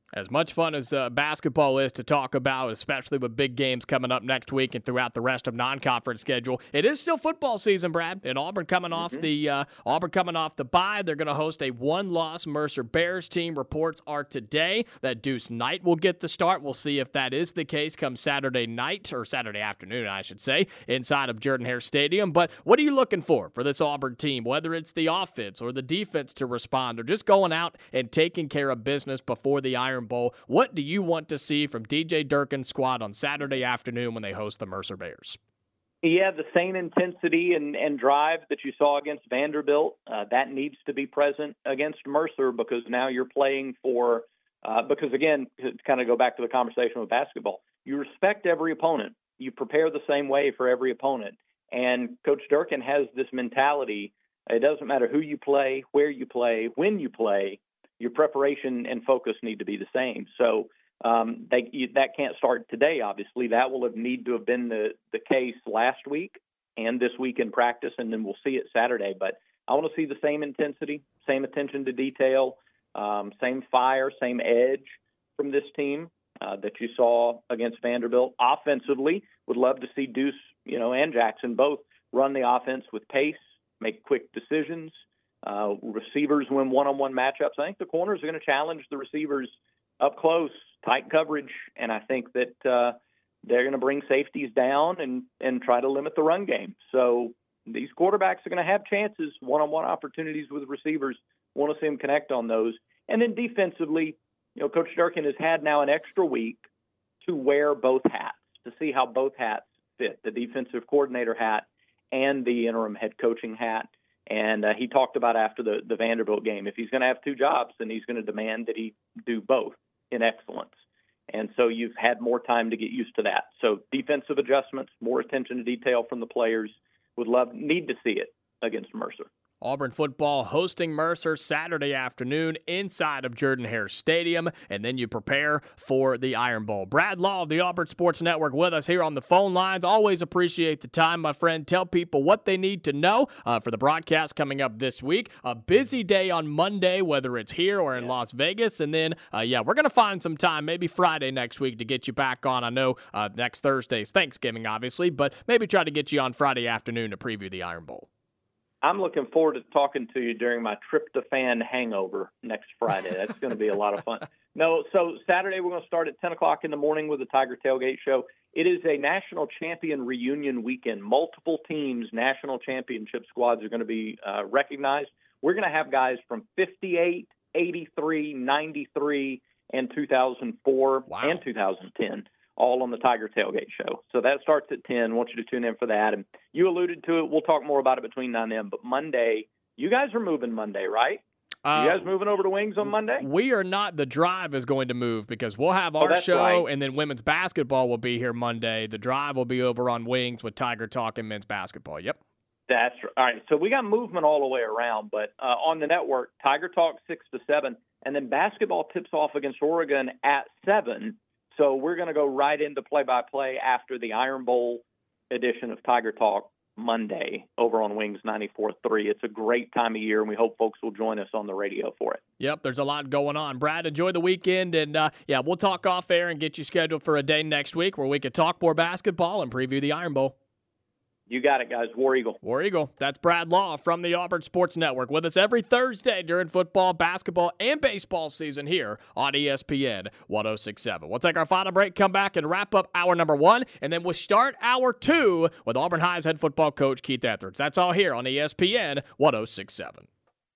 As much fun as uh, basketball is to talk about, especially with big games coming up next week and throughout the rest of non-conference schedule, it is still football season, Brad. And Auburn coming off mm-hmm. the uh, Auburn coming off the bye. They're going to host a one-loss Mercer Bears team. Reports are today that Deuce Knight will get the start. We'll see if that is the case come Saturday night, or Saturday afternoon, I should say, inside of Jordan-Hare Stadium. But what are you looking for for this Auburn team, whether it's the offense or the defense to respond, or just going out and taking care of business before the Iron Bowl? What do you want to see from D J Durkin's squad on Saturday afternoon when they host the Mercer Bears? Yeah, the same intensity and, and drive that you saw against Vanderbilt, uh, that needs to be present against Mercer, because now you're playing for, uh, because again, to kind of go back to the conversation with basketball, you respect every opponent. You prepare the same way for every opponent. And Coach Durkin has this mentality. It doesn't matter who you play, where you play, when you play, your preparation and focus need to be the same. So um, they, you, that can't start today, obviously. That will have need to have been the, the case last week and this week in practice, and then we'll see it Saturday. But I want to see the same intensity, same attention to detail, um, same fire, same edge from this team uh, that you saw against Vanderbilt. Offensively, would love to see Deuce, you know, and Jackson both run the offense with pace, make quick decisions. Uh, receivers win one-on-one matchups. I think the corners are going to challenge the receivers up close, tight coverage, and I think that uh, they're going to bring safeties down and, and try to limit the run game. So these quarterbacks are going to have chances, one-on-one opportunities with receivers. Want to see them connect on those. And then defensively, you know, Coach Durkin has had now an extra week to wear both hats, to see how both hats fit, the defensive coordinator hat and the interim head coaching hat. And uh, he talked about after the, the Vanderbilt game, if he's going to have two jobs, then he's going to demand that he do both in excellence. And so you've had more time to get used to that. So defensive adjustments, more attention to detail from the players. Would love, need to see it against Mercer. Auburn football hosting Mercer Saturday afternoon inside of Jordan-Hare Stadium, and then you prepare for the Iron Bowl. Brad Law of the Auburn Sports Network with us here on the phone lines. Always appreciate the time, my friend. Tell people what they need to know uh, for the broadcast coming up this week. A busy day on Monday, whether it's here or in yeah. Las Vegas, and then, uh, yeah, we're going to find some time, maybe Friday next week, to get you back on. I know uh, next Thursday's Thanksgiving, obviously, but maybe try to get you on Friday afternoon to preview the Iron Bowl. I'm looking forward to talking to you during my tryptophan hangover next Friday. That's going to be a lot of fun. No, so Saturday we're going to start at ten o'clock in the morning with the Tiger Tailgate Show. It is a national champion reunion weekend. Multiple teams, national championship squads are going to be uh, recognized. We're going to have guys from fifty-eight, eighty-three, ninety-three, and two thousand four wow. and two thousand ten. All on the Tiger Tailgate Show. So that starts at ten. I want you to tune in for that. And you alluded to it. We'll talk more about it between now and then. But Monday, you guys are moving Monday, right? Uh, you guys moving over to Wings on Monday? We are not. The Drive is going to move because we'll have our oh, show, right. and then women's basketball will be here Monday. The Drive will be over on Wings with Tiger Talk and men's basketball. Yep. That's right. All right. So we got movement all the way around. But uh, on the network, Tiger Talk six to seven. And then basketball tips off against Oregon at seven. So we're going to go right into play-by-play after the Iron Bowl edition of Tiger Talk Monday over on Wings ninety-four point three. It's a great time of year, and we hope folks will join us on the radio for it. Yep, there's a lot going on. Brad, enjoy the weekend, and, uh, yeah, we'll talk off air and get you scheduled for a day next week where we could talk more basketball and preview the Iron Bowl. You got it, guys. War Eagle. War Eagle. That's Brad Law from the Auburn Sports Network with us every Thursday during football, basketball, and baseball season here on E S P N one oh six point seven. We'll take our final break, come back, and wrap up hour number one, and then we'll start hour two with Auburn High's head football coach, Keith Etheridge. That's all here on E S P N one oh six point seven.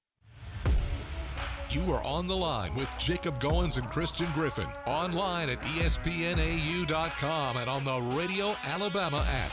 You are on the line with Jacob Goins and Christian Griffin. Online at E S P N A U dot com and on the Radio Alabama app.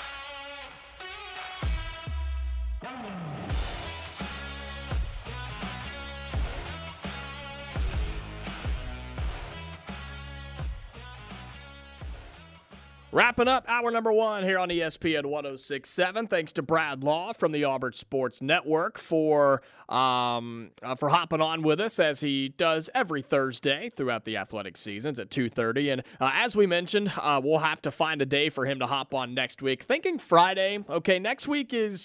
Wrapping up hour number one here on E S P N one oh six point seven. Thanks to Brad Law from the Auburn Sports Network for um, uh, for hopping on with us as he does every Thursday throughout the athletic seasons at two thirty. And uh, as we mentioned, uh, we'll have to find a day for him to hop on next week. Thinking Friday. Okay, next week is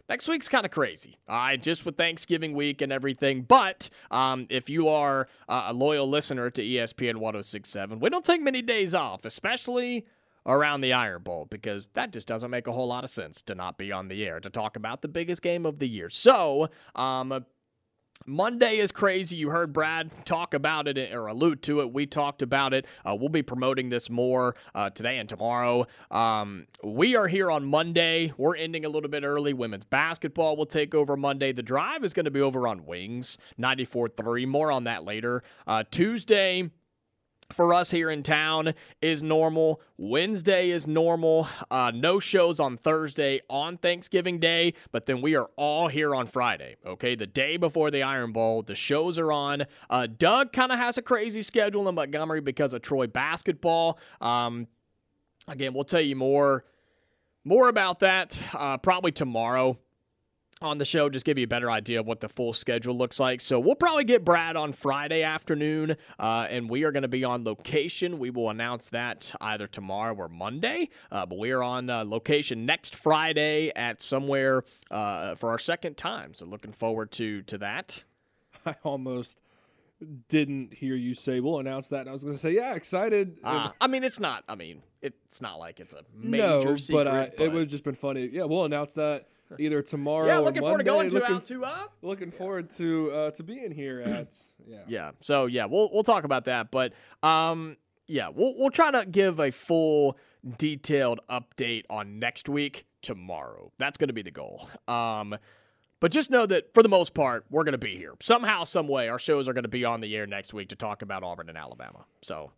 Next week's kind of crazy, all right, just with Thanksgiving week and everything. But um, if you are uh, a loyal listener to E S P N one oh six point seven, we don't take many days off, especially around the Iron Bowl, because that just doesn't make a whole lot of sense to not be on the air to talk about the biggest game of the year. So, um, Monday is crazy. You heard Brad talk about it or allude to it. We talked about it. Uh, we'll be promoting this more uh, today and tomorrow. Um, we are here on Monday. We're ending a little bit early. Women's basketball will take over Monday. The drive is going to be over on Wings, ninety-four three. More on that later. Uh, Tuesday, for us here in town, is normal. Wednesday is normal. Uh, no shows on Thursday on Thanksgiving Day, but then we are all here on Friday, okay? The day before the Iron Bowl, the shows are on. Uh, Doug kind of has a crazy schedule in Montgomery because of Troy basketball. Um, again, we'll tell you more, more about that uh, probably tomorrow on the show, just give you a better idea of what the full schedule looks like. So we'll probably get Brad on Friday afternoon, uh, and we are going to be on location. We will announce that either tomorrow or Monday, uh, but we are on uh, location next Friday at somewhere uh, for our second time. So looking forward to to that. I almost didn't hear you say we'll announce that, and I was going to say, yeah, excited. Uh, I mean, it's not. I mean, it's not like it's a major no, secret. but, I, but it would have just been funny. Yeah, we'll announce that either tomorrow yeah, or looking Monday. forward to going to looking, out to up. Looking forward to uh, to being here at yeah. Yeah. So yeah, we'll we'll talk about that, but um yeah, we'll we'll try to give a full detailed update on next week tomorrow. That's going to be the goal. Um But just know that, for the most part, we're going to be here. Somehow, some way, our shows are going to be on the air next week to talk about Auburn and Alabama. So,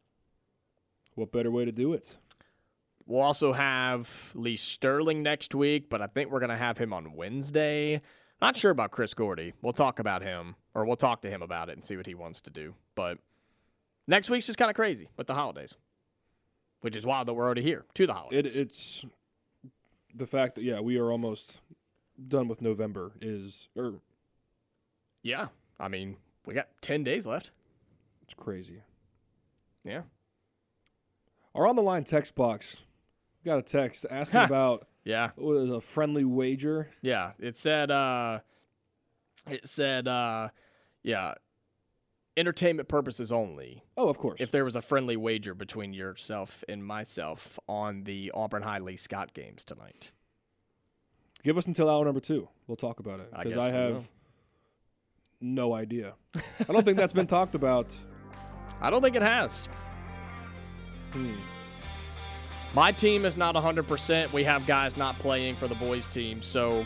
what better way to do it? We'll also have Lee Sterling next week, but I think we're going to have him on Wednesday. Not sure about Chris Gordy. We'll talk about him, or we'll talk to him about it and see what he wants to do. But next week's just kind of crazy with the holidays, which is wild that we're already here to the holidays. It, it's the fact that, yeah, we are almost done with November is, or yeah, I mean, we got ten days left. It's crazy. Yeah. Our on the line text box got a text asking about yeah, what was a friendly wager. Yeah, it said uh, it said uh, yeah, entertainment purposes only. Oh, of course. If there was a friendly wager between yourself and myself on the Auburn High Lee Scott games tonight. Give us until hour number two. We'll talk about it because I, I have will. no idea. I don't think that's been talked about. I don't think it has. Hmm. My team is not one hundred percent. We have guys not playing for the boys' team, so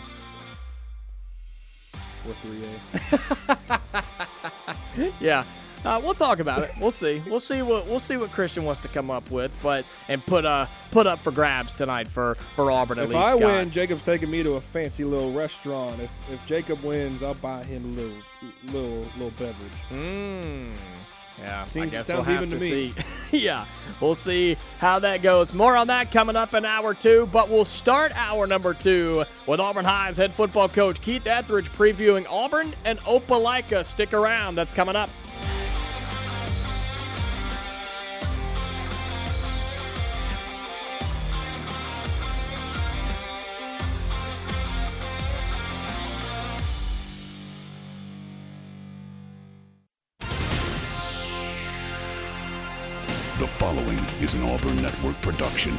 We're three A. yeah. Uh, we'll talk about it. We'll see. We'll see what we'll see what Christian wants to come up with, but and put uh put up for grabs tonight for for Auburn. At If least I Scott. win, Jacob's taking me to a fancy little restaurant. If if Jacob wins, I'll buy him a little little little beverage. Mm. Yeah, Seems- I guess sounds we'll have even to to me. see. Yeah, we'll see how that goes. More on that coming up in hour two, but we'll start hour number two with Auburn High's head football coach Keith Etheridge previewing Auburn and Opelika. Stick around, that's coming up. The following is an Auburn Network production.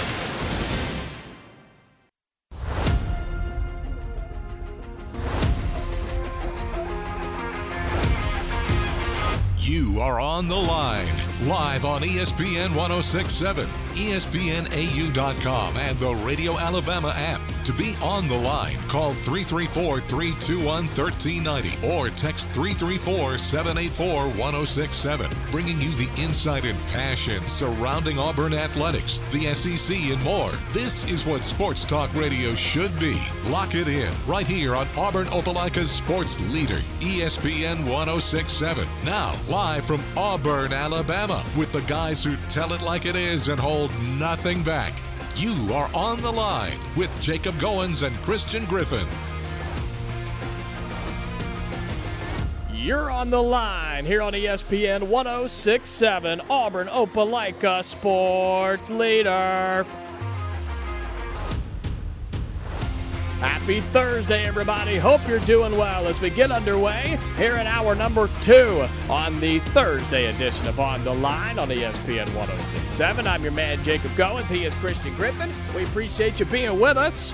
You are on the line, live on E S P N one oh six point seven, E S P N A U dot com, and the Radio Alabama app. To be on the line, call three three four, three two one, one three nine zero or text three three four, seven eight four, one oh six seven, bringing you the insight and passion surrounding Auburn athletics, the S E C, and more. This is what sports talk radio should be. Lock it in right here on Auburn Opelika's sports leader, E S P N one oh six point seven. Now, live from Auburn, Alabama, with the guys who tell it like it is and hold nothing back. You are on the line with Jacob Goins and Christian Griffin. You're on the line here on E S P N one oh six point seven, Auburn Opelika sports leader. Happy Thursday, everybody. Hope you're doing well as we get underway here in hour number two on the Thursday edition of On the Line on E S P N one oh six point seven. I'm your man, Jacob Goins. He is Christian Griffin. We appreciate you being with us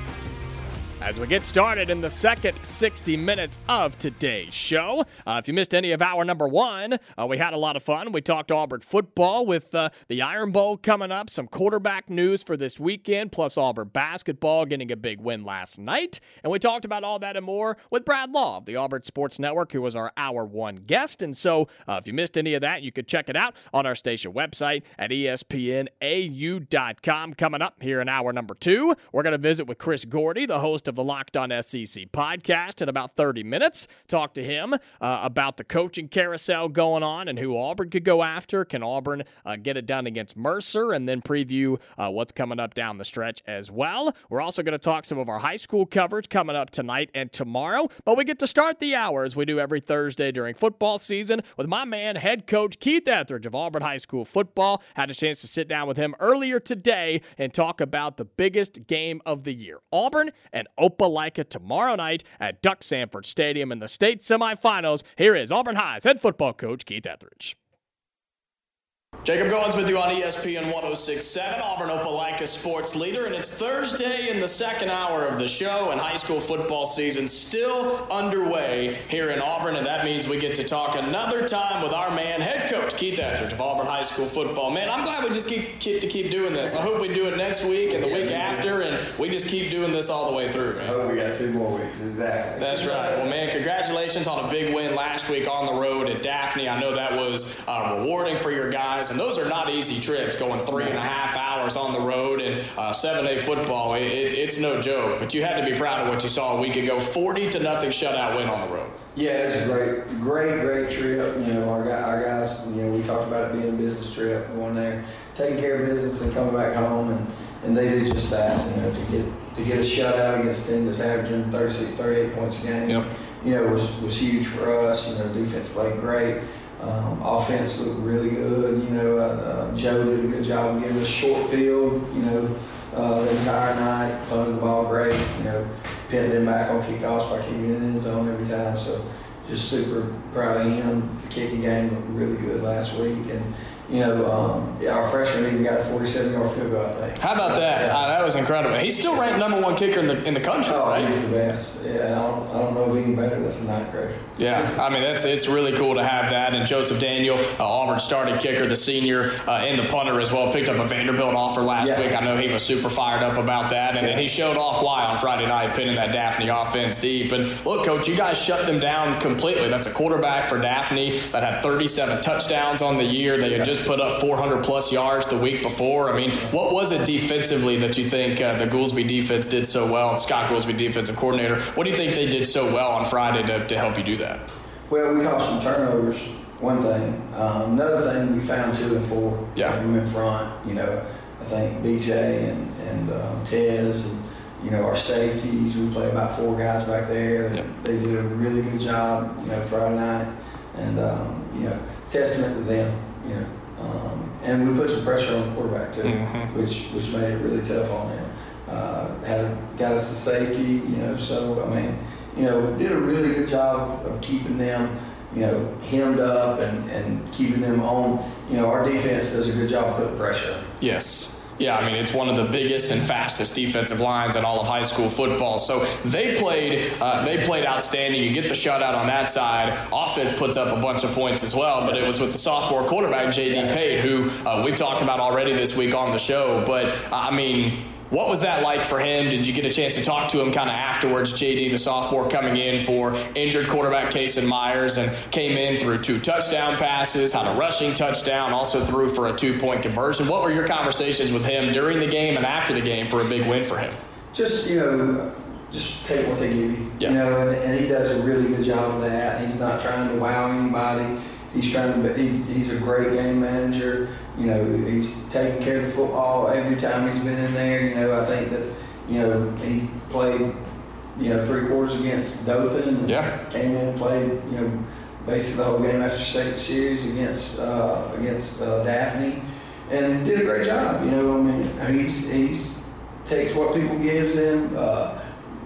as we get started in the second sixty minutes of today's show. Uh, if you missed any of hour number one, uh, we had a lot of fun. We talked Auburn football with uh, the Iron Bowl coming up, some quarterback news for this weekend, plus Auburn basketball getting a big win last night. And we talked about all that and more with Brad Law of the Auburn Sports Network, who was our hour one guest. And so uh, if you missed any of that, you could check it out on our station website at E S P N A U dot com. Coming up here in hour number two, we're going to visit with Chris Gordy, the host of the Locked On S E C podcast, in about thirty minutes. Talk to him uh, about the coaching carousel going on and who Auburn could go after. Can Auburn uh, get it done against Mercer? And then preview uh, what's coming up down the stretch as well. We're also going to talk some of our high school coverage coming up tonight and tomorrow. But we get to start the hour as we do every Thursday during football season with my man, head coach Keith Etheridge of Auburn High School football. Had a chance to sit down with him earlier today and talk about the biggest game of the year. Auburn and Opelika tomorrow night at Duck Sanford Stadium in the state semifinals. Here is Auburn High's head football coach, Keith Etheridge. Jacob Goins with you on E S P N one oh six point seven, Auburn Opelika sports leader, and it's Thursday in the second hour of the show, and high school football season still underway here in Auburn, and that means we get to talk another time with our man, head coach Keith Etheridge of Auburn High School football. Man, I'm glad we just keep, keep to keep doing this. I hope we do it next week and the week after, and we just keep doing this all the way through, man. Oh, we got two more weeks, exactly. That's right. Well, man, congratulations on a big win last week on the road at Daphne. I know that was uh, rewarding for your guys, and those are not easy trips, going three and a half hours on the road and uh, seven-day football. It, it, it's no joke, but you had to be proud of what you saw a week ago. forty to nothing shutout win on the road. Yeah, it was a great, great, great trip. You know, our, our guys, you know, we talked about it being a business trip, going there, taking care of business and coming back home, and, and they did just that, you know, to get to get a shutout against them that's averaging thirty-six, thirty-eight points a game, yep. you know, was, was huge for us. You know, defense played great. Um, offense looked really good. You know, uh, uh, Joe did a good job of giving us short field, you know, uh, the entire night, punted the ball great, you know, pinned them back on kickoffs by kicking it in the end zone every time. So just super proud of him. The kicking game looked really good last week. And, you know, um, yeah, our freshman even got a forty-seven-yard field goal, I think. How about that? Yeah. Uh, that was incredible. He's still ranked number one kicker in the in the country, oh, right? He's the best. Yeah, I don't, I don't know if any better. That's a ninth grader. Yeah, I mean, that's it's really cool to have that. And Joseph Daniel, uh, Auburn starting kicker, the senior, uh, and the punter as well, picked up a Vanderbilt offer last yeah. week. I know he was super fired up about that, and, yeah. and he showed off why on Friday night, pinning that Daphne offense deep. And look, Coach, you guys shut them down completely. That's a quarterback for Daphne that had thirty-seven touchdowns on the year. They had yeah. just put up four hundred plus yards the week before. I mean, what was it defensively that you think uh, the Goolsby defense did so well? Scott Goolsby, defensive coordinator. What do you think they did so well on Friday to, to help you do that? Well, we caused some turnovers, one thing. Um, another thing, we found two and four. Yeah. From in front, you know, I think B J and, and um, Tez and, you know, our safeties, we play about four guys back there. Yep. They did a really good job, you know, Friday night. And, um, you know, testament to them, you know. Um, and we put some pressure on the quarterback, too, mm-hmm. which which made it really tough on him. Uh, had a, got us the safety, you know, so, I mean, you know, did a really good job of keeping them, you know, hemmed up and, and keeping them on. You know, our defense does a good job of putting pressure. Yes. Yeah, I mean, it's one of the biggest and fastest defensive lines in all of high school football. So they played uh, they played outstanding. You get the shutout on that side. Offense puts up a bunch of points as well, but it was with the sophomore quarterback, J D Pate, who uh, we've talked about already this week on the show. But, uh, I mean, what was that like for him? Did you get a chance to talk to him kind of afterwards? J D, the sophomore, coming in for injured quarterback Kason Myers, and came in through two touchdown passes, had a rushing touchdown, also threw for a two-point conversion. What were your conversations with him during the game and after the game for a big win for him? Just, you know, just take what they give you. Yeah. You know, and, and he does a really good job of that. He's not trying to wow anybody. He's trying to. He, he's a great game manager. You know, he's taking care of the football every time he's been in there. You know, I think that, you know, he played, you know, three quarters against Dothan. And yeah. Came in and played, you know, basically the whole game after second series against uh, against uh, Daphne, and did a great job. You know, I mean, he's he's takes what people gives him. Uh,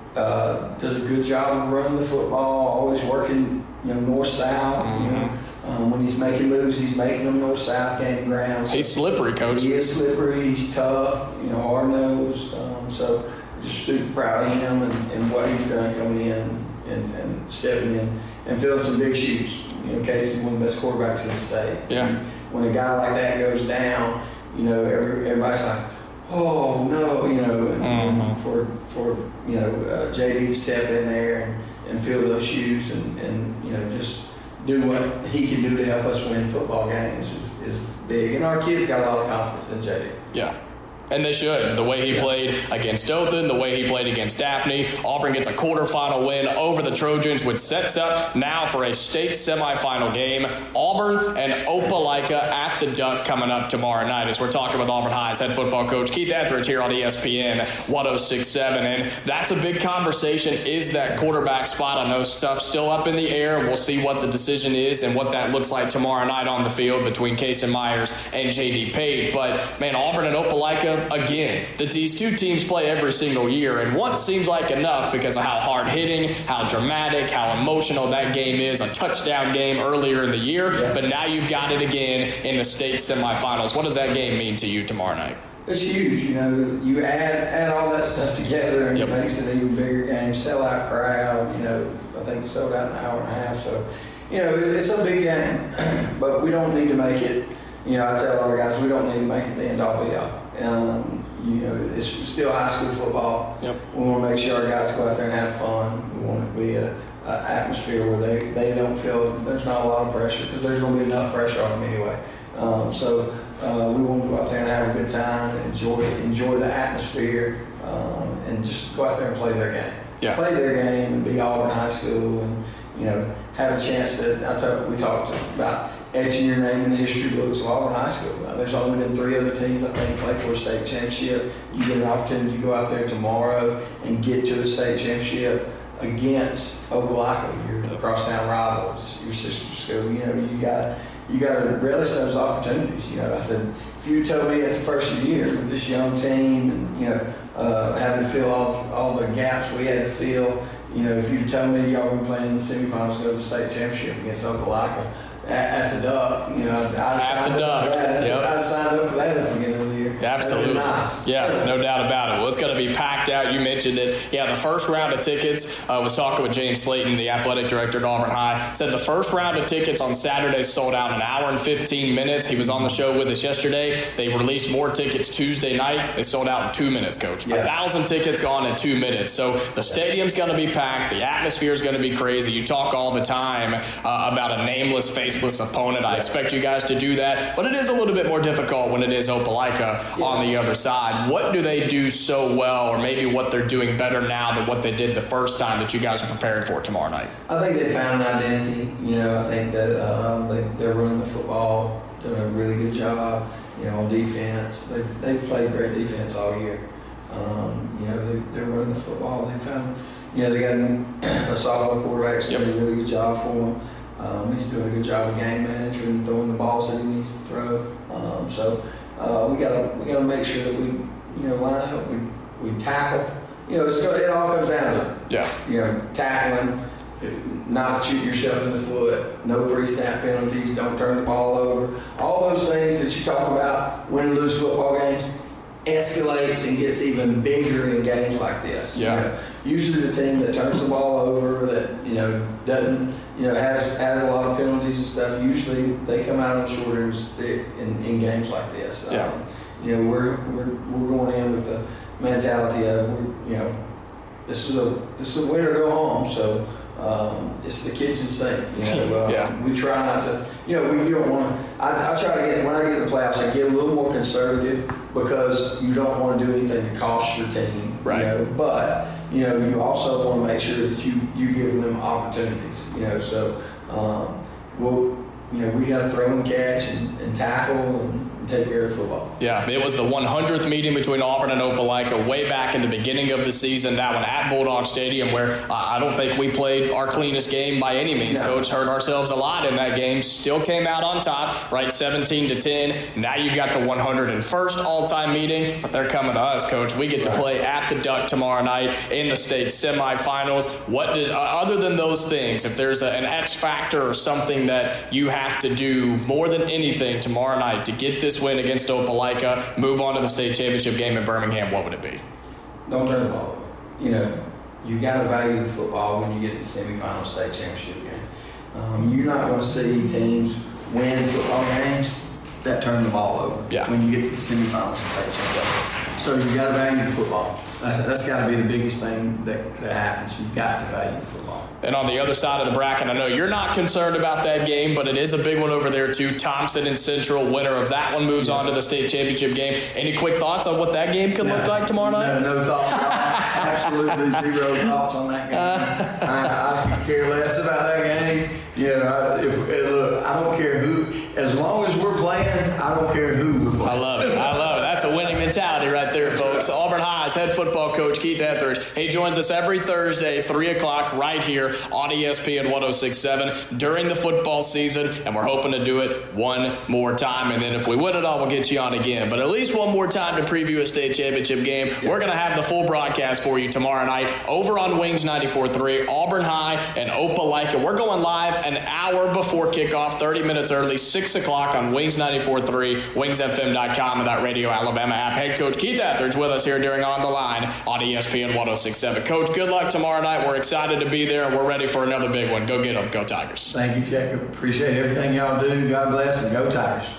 does a good job of running the football, always working, you know, north-south. Mm-hmm. You know, um, when he's making moves, he's making them north-south, gaining ground. So he's slippery, Coach. He is slippery. He's tough, you know, hard-nosed. Um, so just super proud of him and, and what he's done coming in and, and stepping in and filling some big shoes. You know, Casey's one of the best quarterbacks in the state. Yeah. When a guy like that goes down, you know, every, everybody's like, oh no, you know, and, mm-hmm. and for for you know uh, J D to step in there and, and fill those shoes and, and you know just do what he can do to help us win football games is, is big. And our kids got a lot of confidence in J D. Yeah. And they should. The way he played against Dothan, the way he played against Daphne. Auburn gets a quarterfinal win over the Trojans, which sets up now for a state semifinal game. Auburn and Opelika at the Duck coming up tomorrow night as we're talking with Auburn High's head football coach Keith Etheridge here on E S P N one oh six point seven. And that's a big conversation, is that quarterback spot. I know stuff's still up in the air. We'll see what the decision is and what that looks like tomorrow night on the field between Kason Myers and J D Pate. But, man, Auburn and Opelika, again, that these two teams play every single year, and once seems like enough because of how hard-hitting, how dramatic, how emotional that game is, a touchdown game earlier in the year, yeah. But now you've got it again in the state semifinals. What does that game mean to you tomorrow night? It's huge. You know, you add add all that stuff together, and yep. It makes it an even bigger game. Sellout crowd, you know, I think sold out in an hour and a half, so, you know, it's a big game, but we don't need to make it, you know, I tell all the guys, we don't need to make it the end-all be-all. Um, you know, it's still high school football. Yep. We want to make sure our guys go out there and have fun. We want it to be a, a atmosphere where they, they don't feel there's not a lot of pressure, because there's going to be enough pressure on them anyway. Um, so uh, we want to go out there and have a good time, and enjoy enjoy the atmosphere, um, and just go out there and play their game. Yeah. Play their game and be Auburn High School, and you know have a chance to. I talk, we talked about etching your name in the history books of Auburn High School. Uh, there's only been three other teams, I think, play for a state championship. You get an opportunity to go out there tomorrow and get to a state championship against Opelika, your crosstown rivals, your sister school. You know, you got you got to relish those opportunities. You know, I said, if you told me at the first of the year with this young team, and you know, uh, having to fill all all the gaps we had to fill, you know, if you tell me y'all were playing in the semifinals to go to the state championship against Opelika at, at the Duck, you know, I'd signed up for that. Yep. I'd signed up for that at the beginning of the year. Absolutely. Nice. Yeah, no doubt about it. Well, it's going to be packed out. You mentioned it. Yeah, the first round of tickets, I uh, was talking with James Slayton, the athletic director at Auburn High, said the first round of tickets on Saturday sold out in an hour and fifteen minutes. He was on the show with us yesterday. They released more tickets Tuesday night. They sold out in two minutes, Coach. A yeah. thousand tickets gone in two minutes. So the stadium's going to be packed. The atmosphere is going to be crazy. You talk all the time uh, about a nameless, faceless opponent. I expect you guys to do that, but it is a little bit more difficult when it is Opelika yeah. on the other side. What do they do so well, or maybe what they're doing better now than what they did the first time that you guys are preparing for tomorrow night? I think they found an identity. You know, I think that um, they, they're running the football, doing a really good job, you know, on defense. They, they've played great defense all year. Um, you know, they, they're running the football. They found, you know, they got a solid quarterback who's doing a really good job for them. Um, he's doing a good job of game management and throwing the balls that he needs to throw. Um, so uh, we gotta we gotta make sure that we you know line up, we we tackle. You know, it's, it all comes down to yeah. you know tackling, not shooting yourself in the foot, no pre-snap penalties, don't turn the ball over. All those things that you talk about win and lose football games escalates and gets even bigger in games like this. Yeah. You know, usually the team that turns the ball over, that you know doesn't, you know has has a lot of penalties and stuff. Usually they come out on the short end of the stick in, in games like this. Yeah. Um, you know we're we're we're going in with the mentality of we're, you know this is a this is a win or go home. So um, it's the kitchen sink. You know uh, yeah. we try not to. You know we you don't want to. I, I try to get when I get to the playoffs, I get a little more conservative because you don't want to do anything to cost your team. Right. You know, but you know, you also want to make sure that you, you give them opportunities, you know, so um, we'll, you know, we got to throw and catch and, and tackle and take care of football. Yeah, it was the one hundredth meeting between Auburn and Opelika way back in the beginning of the season. That one at Bulldog Stadium, where uh, I don't think we played our cleanest game by any means. No. Coach hurt ourselves a lot in that game. Still came out on top, right, seventeen to ten. Now you've got the one hundred first all-time meeting, but they're coming to us, Coach. We get to play at the Duck tomorrow night in the state semifinals. What does, uh, other than those things, if there's a, an X factor or something that you have to do more than anything tomorrow night to get this win against Opelika, move on to the state championship game in Birmingham, what would it be? Don't turn the ball over. You know, you got to value the football when you get to the semifinal state championship game. Um, you're not going to see teams win football games that turn the ball over yeah. when you get to the semifinals and state championship. So you got to value the football. That's got to be the biggest thing that, that happens. You've got to value the football. And on the other side of the bracket, I know you're not concerned about that game, but it is a big one over there too. Thompson and Central, winner of that one moves yeah. on to the state championship game. Any quick thoughts on what that game could no, look like tomorrow night? No, no thoughts. Absolutely zero thoughts on that game. Uh, I, I could care less about that game. You know, if look, I don't care who. As long as we're playing, I don't care who we're playing. I love it. I love it. That's a winning mentality right there, folks. Auburn High's head football coach Keith Etheridge. He joins us every Thursday, three o'clock, right here on E S P N one oh six point seven during the football season, and we're hoping to do it one more time. And then if we win it all, we'll get you on again. But at least one more time to preview a state championship game. Yeah. We're going to have the full broadcast for you tomorrow night over on Wings ninety-four point three, Auburn High and Opelika. We're going live an hour before kickoff, thirty minutes early, six o'clock on Wings ninety-four point three, wings f m dot com, and that Radio Alabama app. Head coach Keith Etheridge with us here during On the Line on E S P N one oh six point seven. Coach, good luck tomorrow night. We're excited to be there, and we're ready for another big one. Go get them. Go Tigers. Thank you, Jacob. Appreciate everything y'all do. God bless, and go Tigers.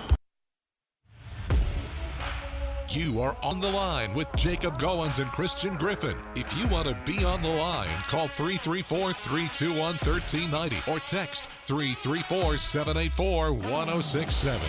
You are on the line with Jacob Goins and Christian Griffin. If you want to be on the line, call three three four, three two one, one three nine zero or text three three four, seven eight four, one oh six seven.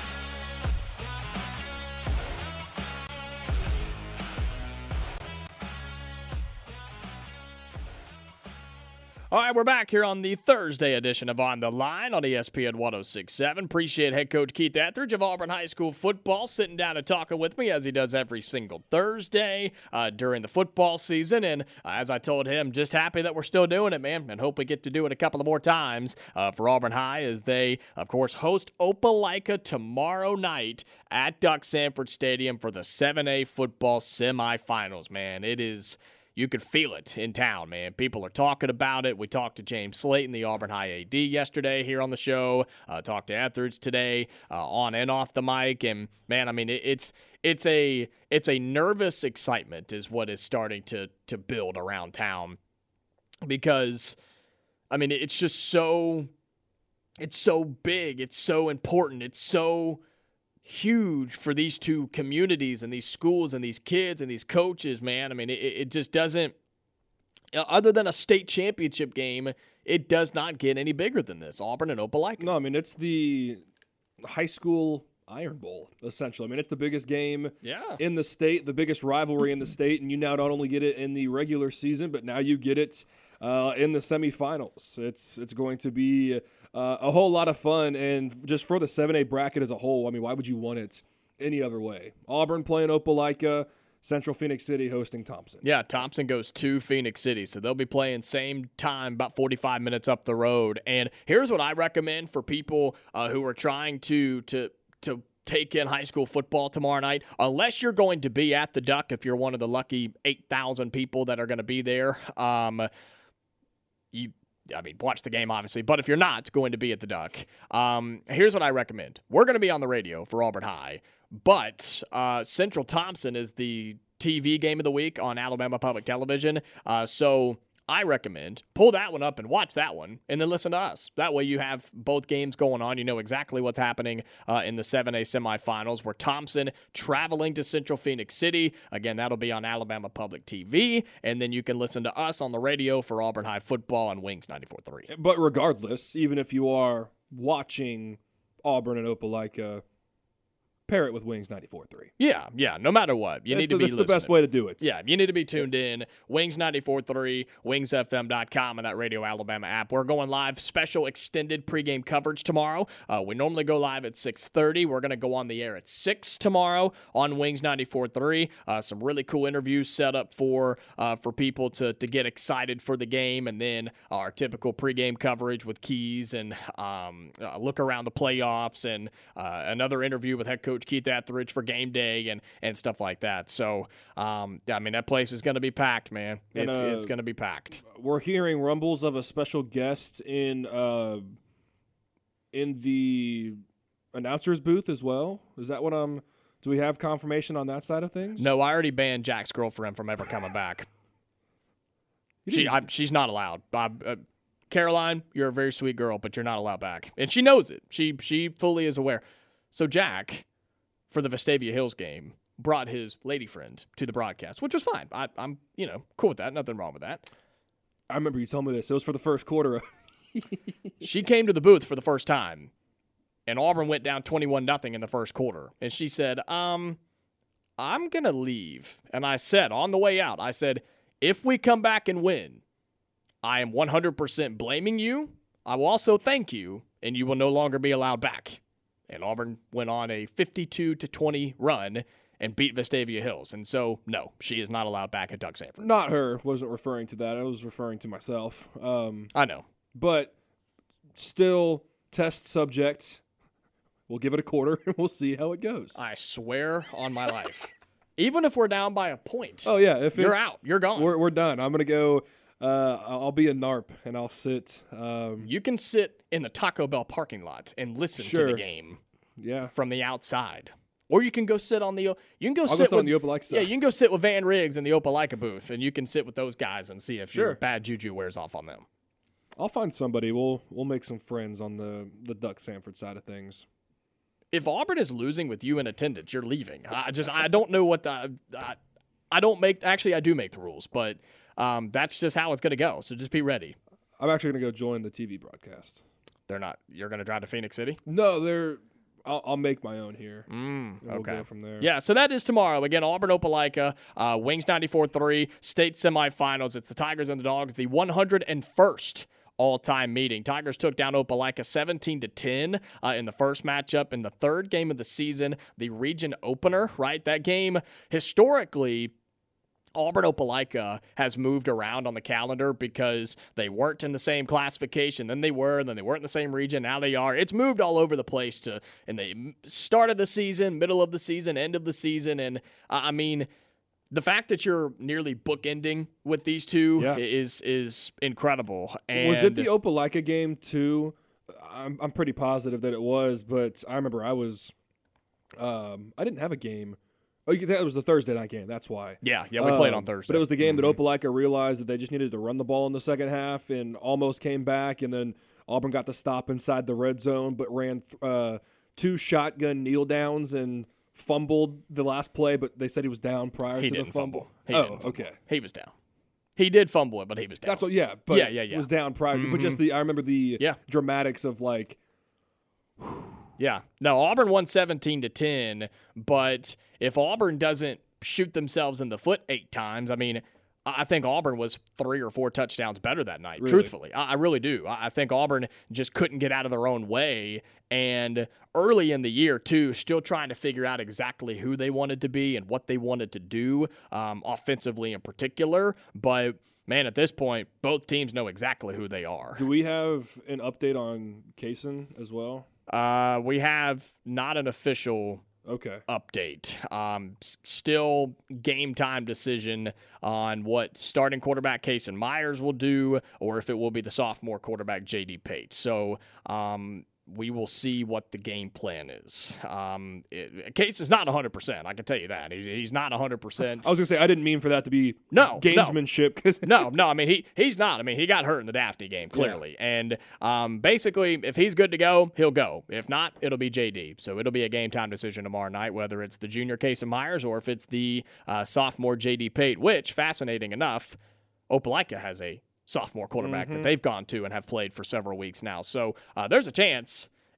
All right, we're back here on the Thursday edition of On the Line on E S P N one oh six point seven. Appreciate head coach Keith Etheridge of Auburn High School football sitting down and talking with me as he does every single Thursday uh, during the football season. And uh, as I told him, just happy that we're still doing it, man, and hope we get to do it a couple of more times uh, for Auburn High as they, of course, host Opelika tomorrow night at Duck Sanford Stadium for the seven A football semifinals, man. It is... You could feel it in town, man. People are talking about it. We talked to James Slayton, the Auburn High A D, yesterday here on the show. Uh, talked to Etheridge today uh, on and off the mic. And, man, I mean, it, it's it's a it's a nervous excitement is what is starting to to build around town. Because, I mean, it's just so, it's so big. It's so important. It's so huge for these two communities and these schools and these kids and these coaches, man. I mean, it, it just doesn't, other than a state championship game, it does not get any bigger than this, Auburn and Opelika. No, I mean, it's the high school Iron Bowl, essentially. I mean, it's the biggest game yeah. in the state, the biggest rivalry in the state, and you now not only get it in the regular season, but now you get it uh, in the semifinals. It's it's going to be uh, a whole lot of fun, and just for the seven A bracket as a whole, I mean, why would you want it any other way? Auburn playing Opelika, Central Phoenix City hosting Thompson. Yeah, Thompson goes to Phoenix City, so they'll be playing same time, about forty-five minutes up the road. And here's what I recommend for people uh, who are trying to to to take in high school football tomorrow night, unless you're going to be at the Duck, if you're one of the lucky eight thousand people that are going to be there. Um, you, I mean, watch the game, obviously, but if you're not going to be at the Duck, um, here's what I recommend. We're going to be on the radio for Auburn High, but uh, Central Thompson is the T V game of the week on Alabama Public Television, uh, so I recommend pull that one up and watch that one and then listen to us. That way you have both games going on. You know exactly what's happening uh, in the seven A semifinals where Thompson traveling to Central Phoenix City. Again, that'll be on Alabama Public T V. And then you can listen to us on the radio for Auburn High football on Wings ninety-four point three. But regardless, even if you are watching Auburn and Opelika, pair it with Wings ninety-four three. Yeah, yeah, no matter what. You that's need to the, be That's listening. the best way to do it. Yeah, you need to be tuned in. Wings ninety-four three, wings f m dot com, and that Radio Alabama app. We're going live, special extended pregame coverage tomorrow. Uh, we normally go live at six thirty. We're going to go on the air at six tomorrow on Wings ninety-four three. Uh, some really cool interviews set up for uh, for people to, to get excited for the game, and then our typical pregame coverage with Keys and um, uh, look around the playoffs, and uh, another interview with head coach Keith Etheridge for game day and, and stuff like that. So, um, I mean, that place is going to be packed, man. And, It's, uh, it's going to be packed. We're hearing rumbles of a special guest in uh, in the announcer's booth as well. Is that what I'm? Do we have confirmation on that side of things? No, I already banned Jack's girlfriend from ever coming back. she, I, she's not allowed. I, uh, Caroline, you're a very sweet girl, but you're not allowed back, and she knows it. She she fully is aware. So Jack, for the Vestavia Hills game, brought his lady friend to the broadcast, which was fine. I, I'm, you know, cool with that. Nothing wrong with that. I remember you telling me this. It was for the first quarter. She came to the booth for the first time, and Auburn went down twenty-one nothing in the first quarter. And she said, um, I'm going to leave. And I said, on the way out, I said, if we come back and win, I am one hundred percent blaming you. I will also thank you, and you will no longer be allowed back. And Auburn went on a fifty-two to twenty run and beat Vestavia Hills. And so, no, she is not allowed back at Doug Sanford. Not her. Wasn't referring to that. I was referring to myself. Um, I know. But still, test subject. We'll give it a quarter, and we'll see how it goes. I swear on my life. Even if we're down by a point. Oh, yeah. If You're it's, out. You're gone. We're, we're done. I'm going to go. Uh, I'll be a NARP, and I'll sit. Um, You can sit in the Taco Bell parking lot and listen Sure. to the game yeah. from the outside. Or you can go sit on the you can go I'll sit go sit with, on the Opelika side. Yeah, you can go sit with Van Riggs in the Opelika booth, and you can sit with those guys and see if your Sure. bad juju wears off on them. I'll find somebody. We'll we'll make some friends on the, the Duck Sanford side of things. If Auburn is losing with you in attendance, you're leaving. I just I don't know what the I, I don't make actually I do make the rules, but um, that's just how it's going to go. So just be ready. I'm actually going to go join the T V broadcast. They're not. You're going to drive to Phoenix City? No, they're. I'll, I'll make my own here. Mm, and we'll okay. go from there. Yeah, so that is tomorrow. Again, Auburn Opelika, uh, Wings ninety-four three, state semifinals. It's the Tigers and the Dogs, the one hundred first all-time meeting. Tigers took down Opelika seventeen to ten uh, in the first matchup. In the third game of the season, the region opener, right? That game, historically, Auburn Opelika has moved around on the calendar because they weren't in the same classification. Then they were, and then they weren't in the same region. Now they are. It's moved all over the place to in the start of the season, middle of the season, end of the season. And, uh, I mean, the fact that you're nearly bookending with these two Yeah. is is incredible. And Was it the Opelika game too? I'm I'm pretty positive that it was, but I remember I was, um, I didn't have a game. Oh, you- that was the Thursday night game. That's why. Yeah, yeah, we played Um, on Thursday. But it was the game Mhm. that Opelika realized that they just needed to run the ball in the second half and almost came back, and then Auburn got the stop inside the red zone, but ran th- uh, two shotgun kneel downs and fumbled the last play. But they said he was down prior He to the didn't fumble. fumble. He oh, didn't fumble. okay. He was down. He did fumble it, but he was down. That's what. Yeah, but Yeah, yeah, yeah. was down prior. But just the I remember the Yeah. dramatics of like. Yeah. No, Auburn won seventeen to ten, but if Auburn doesn't shoot themselves in the foot eight times, I mean, I think Auburn was three or four touchdowns better that night, Really? truthfully. I I really do. I I think Auburn just couldn't get out of their own way. And early in the year, too, still trying to figure out exactly who they wanted to be and what they wanted to do, um, offensively in particular. But, man, at this point, both teams know exactly who they are. Do we have an update on Kaysen as well? Uh, we have not an official Okay. update. Um, s- still game time decision on what starting quarterback Kaysen Myers will do, or if it will be the sophomore quarterback J D Pate. So um, we will see what the game plan is. Um, it, Kaysen's not one hundred percent. I can tell you that. He's, he's not one hundred percent. I was gonna say I didn't mean for that to be No, no. gamesmanship because No, no. I mean, he he's not. I mean, he got hurt in the Daphne game, clearly. And um, basically, if he's good to go, he'll go. If not, it'll be J D. So it'll be a game time decision tomorrow night, whether it's the junior Kaysen Myers or if it's the uh, sophomore J D Pate, which, fascinating enough, Opelika has a sophomore quarterback Mm-hmm. that they've gone to and have played for several weeks now. So uh, there's a chance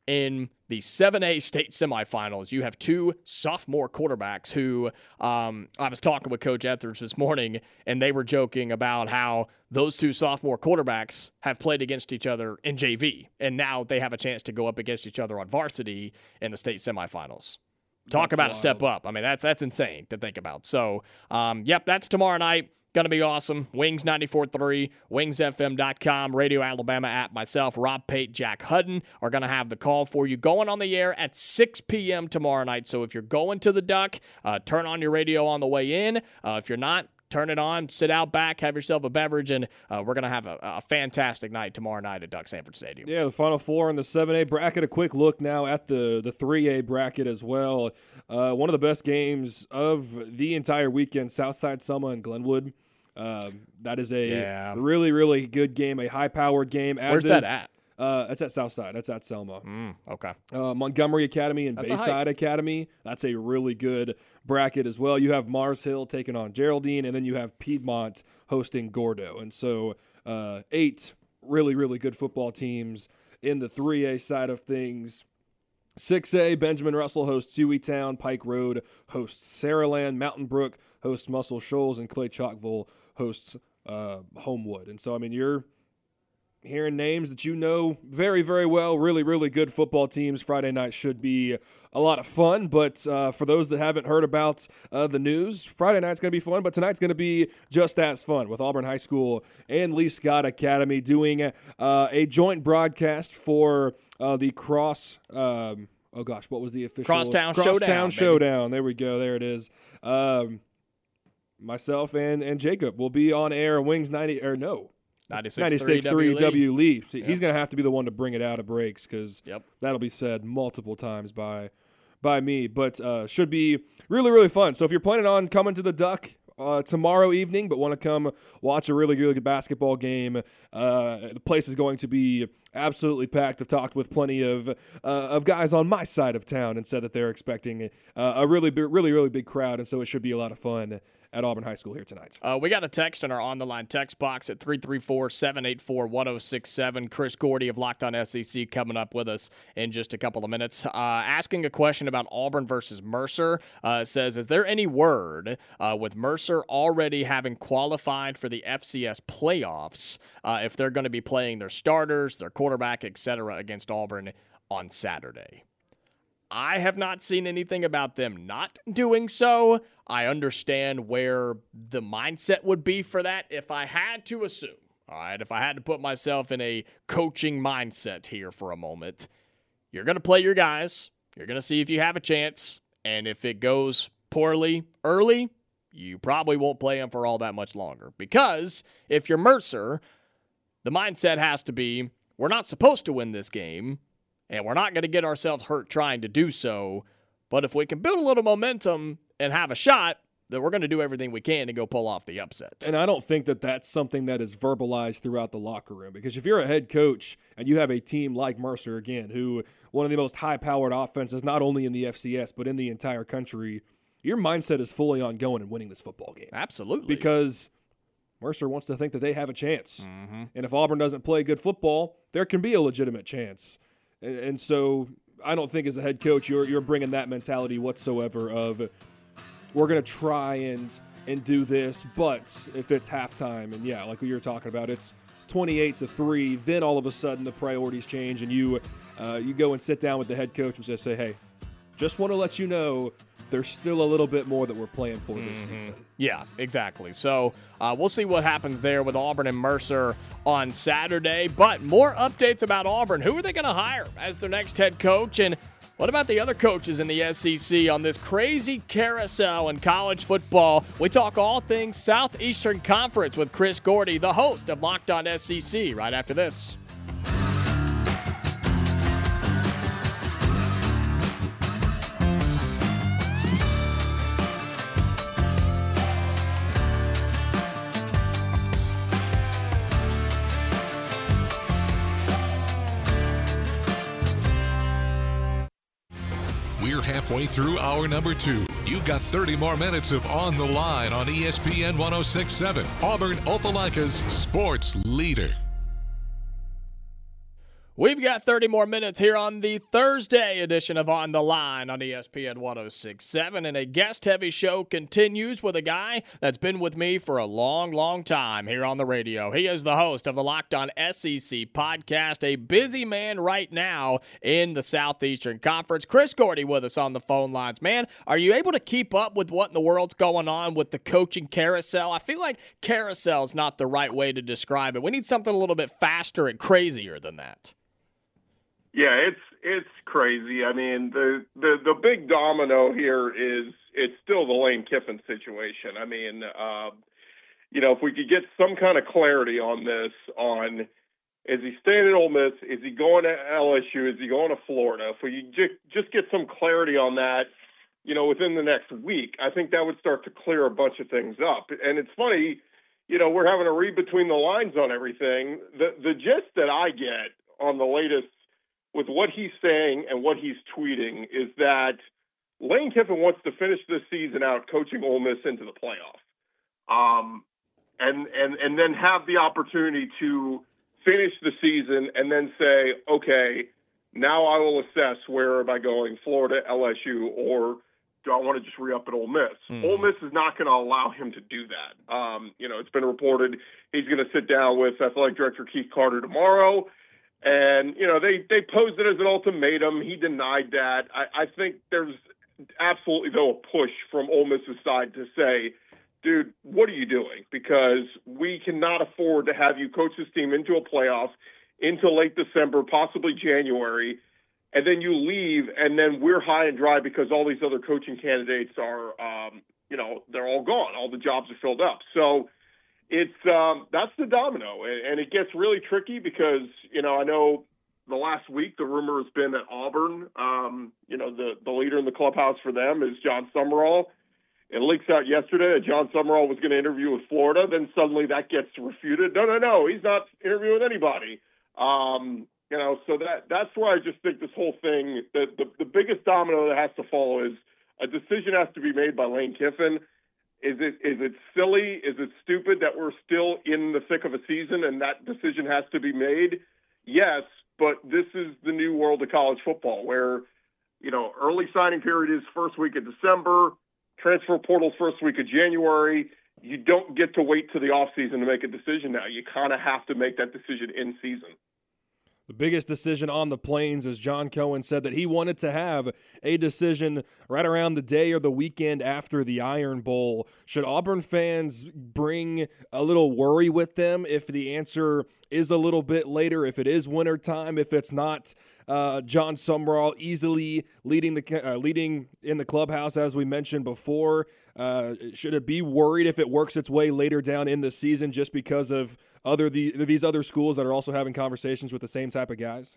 in the seven A state semifinals, you have two sophomore quarterbacks who um, I was talking with Coach Etheridge this morning, and they were joking about how those two sophomore quarterbacks have played against each other in J V, and now they have a chance to go up against each other on varsity in the state semifinals. Talk That's about wild. a step up. I mean, that's that's insane to think about. So, um, yep, that's tomorrow night. Going to be awesome. Wings ninety-four point three, wings f m dot com, Radio Alabama app. Myself, Rob Pate, Jack Hudden are going to have the call for you going on the air at six p.m. tomorrow night. So if you're going to the Duck, uh, turn on your radio on the way in. Uh, if you're not, turn it on, sit out back, have yourself a beverage, and uh, we're going to have a, a fantastic night tomorrow night at Duck Sanford Stadium. Yeah, the Final Four in the seven A bracket. A quick look now at the, the three A bracket as well. Uh, one of the best games of the entire weekend, Southside Selma and Glenwood. Um, that is a Yeah. really, really good game, a high-powered game. As Where's is, that at? Uh, that's at Southside. That's at Selma. Mm, okay. Uh, Montgomery Academy and That's a Bayside Academy. That's a really good bracket as well. You have Mars Hill taking on Geraldine, and then you have Piedmont hosting Gordo. And so uh, eight really, really good football teams in the three A side of things. six A, Benjamin Russell hosts Hueytown. Pike Road hosts Saraland. Mountain Brook hosts Muscle Shoals, and Clay Chalkville hosts uh, Homewood. And so, I mean, you're hearing names that you know very, very well. Really, really good football teams. Friday night should be a lot of fun. But uh, for those that haven't heard about uh, the news, Friday night's going to be fun, but tonight's going to be just as fun with Auburn High School and Lee Scott Academy doing uh, a joint broadcast for uh, the Cross um, – oh, gosh, what was the official? Crosstown Crosstown Showdown, Showdown. There we go. There it is. Um, myself and, and Jacob will be on air. Wings ninety – or no. ninety-six point three W Lee. See, Yep. He's going to have to be the one to bring it out of breaks because Yep. that'll be said multiple times by by me. But uh, should be really, really fun. So if you're planning on coming to the Duck uh, tomorrow evening but want to come watch a really, really good basketball game, uh, the place is going to be absolutely packed. I've talked with plenty of uh, of guys on my side of town and said that they're expecting uh, a really, big, really, really big crowd, and so it should be a lot of fun at Auburn High School here tonight. Uh, we got a text in our on-the-line text box at three three four, seven eight four, one oh six seven. Chris Gordy of Locked On S E C coming up with us in just a couple of minutes. Uh, asking a question about Auburn versus Mercer. Uh, says, is there any word uh, with Mercer already having qualified for the F C S playoffs uh, if they're going to be playing their starters, their quarterback, et cetera against Auburn on Saturday? I have not seen anything about them not doing so. I understand where the mindset would be for that if I had to assume. All right, if I had to put myself in a coaching mindset here for a moment, you're going to play your guys. You're going to see if you have a chance. And if it goes poorly early, you probably won't play them for all that much longer. Because if you're Mercer, the mindset has to be, we're not supposed to win this game. And we're not going to get ourselves hurt trying to do so. But if we can build a little momentum and have a shot, then we're going to do everything we can to go pull off the upset. And I don't think that that's something that is verbalized throughout the locker room. Because if you're a head coach and you have a team like Mercer, again, who one of the most high-powered offenses, not only in the F C S, but in the entire country, your mindset is fully on going and winning this football game. Absolutely. Because Mercer wants to think that they have a chance. Mm-hmm. And if Auburn doesn't play good football, there can be a legitimate chance. And so I don't think as a head coach you're you're bringing that mentality whatsoever of we're going to try and and do this, but if it's halftime and, yeah, like what you were talking about, it's twenty-eight to three, then all of a sudden the priorities change and you uh, you go and sit down with the head coach and just say, hey, just want to let you know there's still a little bit more that we're playing for this Mm-hmm. season. Yeah, exactly. So uh, we'll see what happens there with Auburn and Mercer on Saturday. But more updates about Auburn. Who are they going to hire as their next head coach? And what about the other coaches in the S E C on this crazy carousel in college football? We talk all things Southeastern Conference with Chris Gordy, the host of Locked On S E C, right after this. We're halfway through hour number two. You've got thirty more minutes of On the Line on E S P N one oh six point seven, Auburn Opelika's sports leader. We've got thirty more minutes here on the Thursday edition of On the Line on E S P N one oh six point seven, and a guest-heavy show continues with a guy that's been with me for a long, long time here on the radio. He is the host of the Locked On S E C podcast, a busy man right now in the Southeastern Conference. Chris Gordy with us on the phone lines. Man, are you able to keep up with what in the world's going on with the coaching carousel? I feel like carousel is not the right way to describe it. We need something a little bit faster and crazier than that. Yeah, it's it's crazy. I mean, the, the, the big domino here is it's still the Lane Kiffin situation. I mean, uh, you know, if we could get some kind of clarity on this, on is he staying at Ole Miss, is he going to L S U, is he going to Florida? If we just just get some clarity on that, you know, within the next week, I think that would start to clear a bunch of things up. And it's funny, you know, we're having to read between the lines on everything. The the gist that I get on the latest with what he's saying and what he's tweeting is that Lane Kiffin wants to finish this season out coaching Ole Miss into the playoff, um, and and and then have the opportunity to finish the season and then say, okay, now I will assess where am I going, Florida, L S U, or do I want to just re-up at Ole Miss? Mm. Ole Miss is not going to allow him to do that. Um, you know, it's been reported he's going to sit down with athletic director Keith Carter tomorrow. And, you know, they, they posed it as an ultimatum. He denied that. I, I think there's absolutely, though, a push from Ole Miss's side to say, dude, what are you doing? Because we cannot afford to have you coach this team into a playoff, into late December, possibly January, and then you leave, and then we're high and dry because all these other coaching candidates are, um, you know, they're all gone. All the jobs are filled up. So, It's um, that's the domino, and it gets really tricky because, you know, I know the last week the rumor has been that Auburn, um, you know, the, the leader in the clubhouse for them is John Summerall. It leaks out yesterday that John Summerall was going to interview with Florida. Then suddenly that gets refuted. No, no, no, he's not interviewing with anybody. Um, you know, so that that's why I just think this whole thing, the, the, the biggest domino that has to follow is a decision has to be made by Lane Kiffin. Is it is it silly? Is it stupid that we're still in the thick of a season and that decision has to be made? Yes, but this is the new world of college football where, you know, early signing period is first week of December, transfer portal first week of January. You don't get to wait to the offseason to make a decision now. You kind of have to make that decision in season. The biggest decision on the Plains, as John Cohen said, that he wanted to have a decision right around the day or the weekend after the Iron Bowl. Should Auburn fans bring a little worry with them if the answer is a little bit later, if it is wintertime, if it's not uh, John Summerall easily leading the uh, leading in the clubhouse, as we mentioned before? Uh, should it be worried if it works its way later down in the season just because of other the, these other schools that are also having conversations with the same type of guys?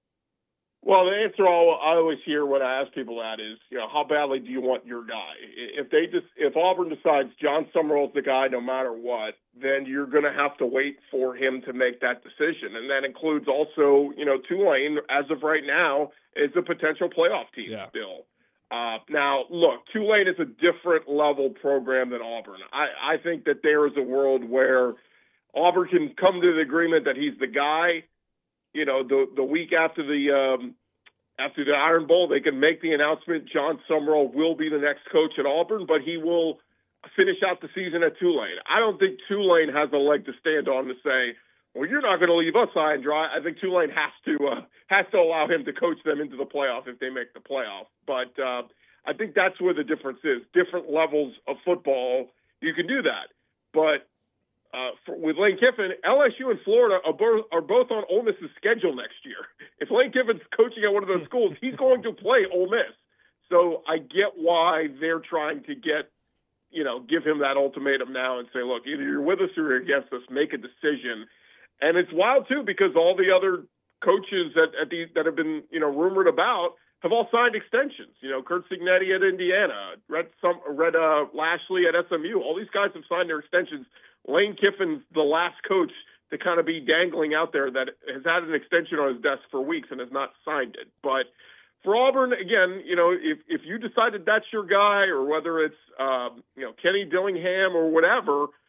Well, the answer I always hear when I ask people that is, you know, how badly do you want your guy? If they just, if Auburn decides John Summerall's the guy no matter what, then you're going to have to wait for him to make that decision. And that includes also, you know, Tulane, as of right now, is a potential playoff team yeah. still. Uh, now, look, Tulane is a different level program than Auburn. I, I think that there is a world where Auburn can come to the agreement that he's the guy. You know, the the week after the um, after the Iron Bowl, they can make the announcement John Summerall will be the next coach at Auburn, but he will finish out the season at Tulane. I don't think Tulane has a leg to stand on to say, well, you're not going to leave us high and dry. I think Tulane has to uh, has to allow him to coach them into the playoff if they make the playoff. But uh, I think that's where the difference is. Different levels of football, you can do that. But uh, for, with Lane Kiffin, L S U and Florida are both, are both on Ole Miss's schedule next year. If Lane Kiffin's coaching at one of those schools, he's going to play Ole Miss. So I get why they're trying to get, you know, give him that ultimatum now and say, look, either you're with us or you're against us. Make a decision. And it's wild, too, because all the other coaches that at the, that have been, you know, rumored about have all signed extensions. You know, Kurt Cignetti at Indiana, Red, some, Red uh, Lashley at S M U. All these guys have signed their extensions. Lane Kiffin's the last coach to kind of be dangling out there that has had an extension on his desk for weeks and has not signed it. But for Auburn, again, you know, if, if you decided that's your guy or whether it's, um, you know, Kenny Dillingham or whatever,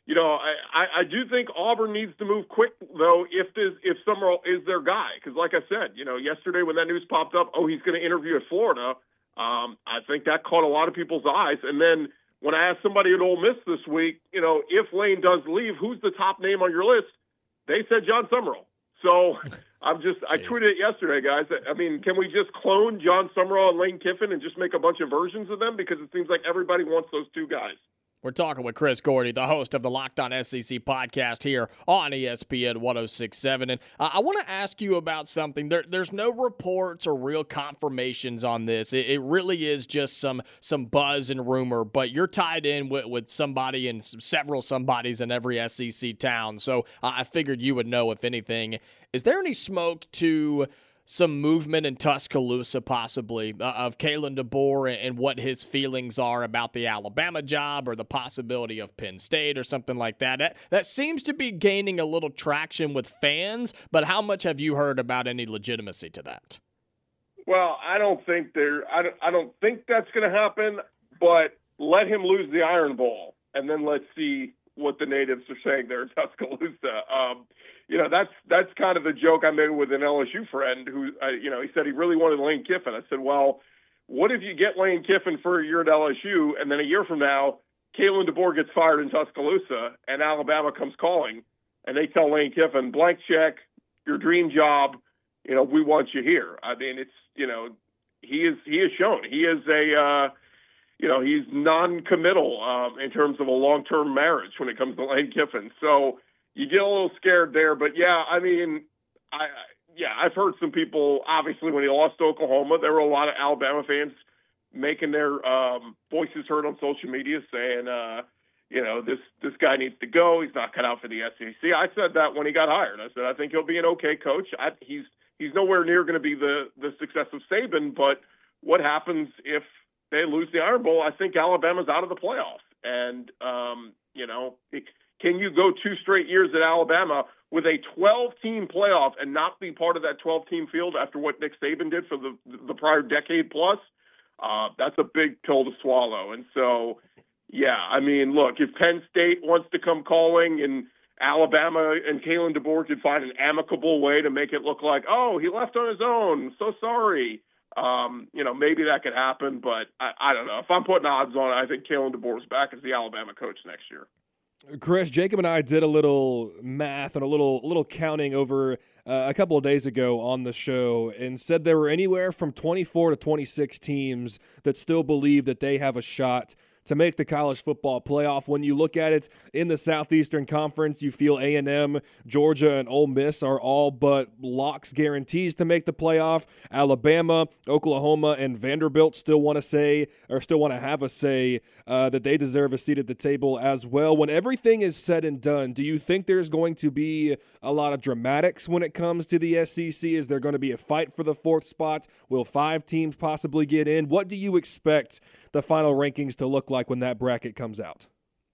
you know, I, I, I do think Auburn needs to move quick, though, if this, if Summerall is their guy. Because, like I said, you know, yesterday when that news popped up, oh, he's going to interview at Florida, um, I think that caught a lot of people's eyes. And then when I asked somebody at Ole Miss this week, you know, if Lane does leave, who's the top name on your list? They said John Summerall. So I'm just, I tweeted it yesterday, guys. I mean, can we just clone John Summerall and Lane Kiffin and just make a bunch of versions of them? Because it seems like everybody wants those two guys. We're talking with Chris Gordy, the host of the Locked On S E C podcast here on E S P N one oh six point seven. And uh, I want to ask you about something. There, there's no reports or real confirmations on this. It, it really is just some some buzz and rumor, but you're tied in with, with somebody and several somebodies in every S E C town. So uh, I figured you would know, if anything. Is there any smoke to some movement in Tuscaloosa, possibly, uh, of Kalen DeBoer and, and what his feelings are about the Alabama job or the possibility of Penn State or something like that? That, that seems to be gaining a little traction with fans, but how much have you heard about any legitimacy to that? Well, I don't think there. I don't, I don't think that's going to happen. But let him lose the Iron Bowl, and then let's see what the natives are saying there in Tuscaloosa. Um, you know, that's that's kind of the joke I made with an L S U friend who, uh, you know, he said he really wanted Lane Kiffin. I said, well, what if you get Lane Kiffin for a year at L S U, and then a year from now, Kalen DeBoer gets fired in Tuscaloosa, and Alabama comes calling, and they tell Lane Kiffin, blank check, your dream job, you know, we want you here. I mean, it's, you know, he is he is shown. He is a, uh, you know, he's non-committal um, in terms of a long-term marriage when it comes to Lane Kiffin. So you get a little scared there. But, yeah, I mean, I yeah, I've heard some people, obviously, when he lost to Oklahoma, there were a lot of Alabama fans making their um, voices heard on social media saying, uh, you know, this this guy needs to go. He's not cut out for the S E C. I said that when he got hired. I said, I think he'll be an okay coach. I, he's he's nowhere near going to be the, the success of Saban, but what happens if they lose the Iron Bowl? I think Alabama's out of the playoffs. And, um, you know, it, can you go two straight years at Alabama with a twelve-team playoff and not be part of that twelve-team field after what Nick Saban did for the the prior decade plus? Uh, that's a big pill to swallow. And so, yeah, I mean, look, if Penn State wants to come calling and Alabama and Kalen DeBoer could find an amicable way to make it look like, oh, he left on his own, so sorry. Um, you know, maybe that could happen, but I, I don't know. If I'm putting odds on it, I think Kalen DeBoer's back as the Alabama coach next year. Chris, Jacob and I did a little math and a little little counting over uh, a couple of days ago on the show and said there were anywhere from twenty-four to twenty-six teams that still believe that they have a shot to make the college football playoff. When you look at it in the Southeastern Conference, you feel A and M, Georgia, and Ole Miss are all but locks, guarantees to make the playoff. Alabama, Oklahoma, and Vanderbilt still want to say, or still want to have a say, uh, that they deserve a seat at the table as well. When everything is said and done, do you think there's going to be a lot of dramatics when it comes to the S E C? Is there going to be a fight for the fourth spot? Will five teams possibly get in? What do you expect the final rankings to look like when that bracket comes out?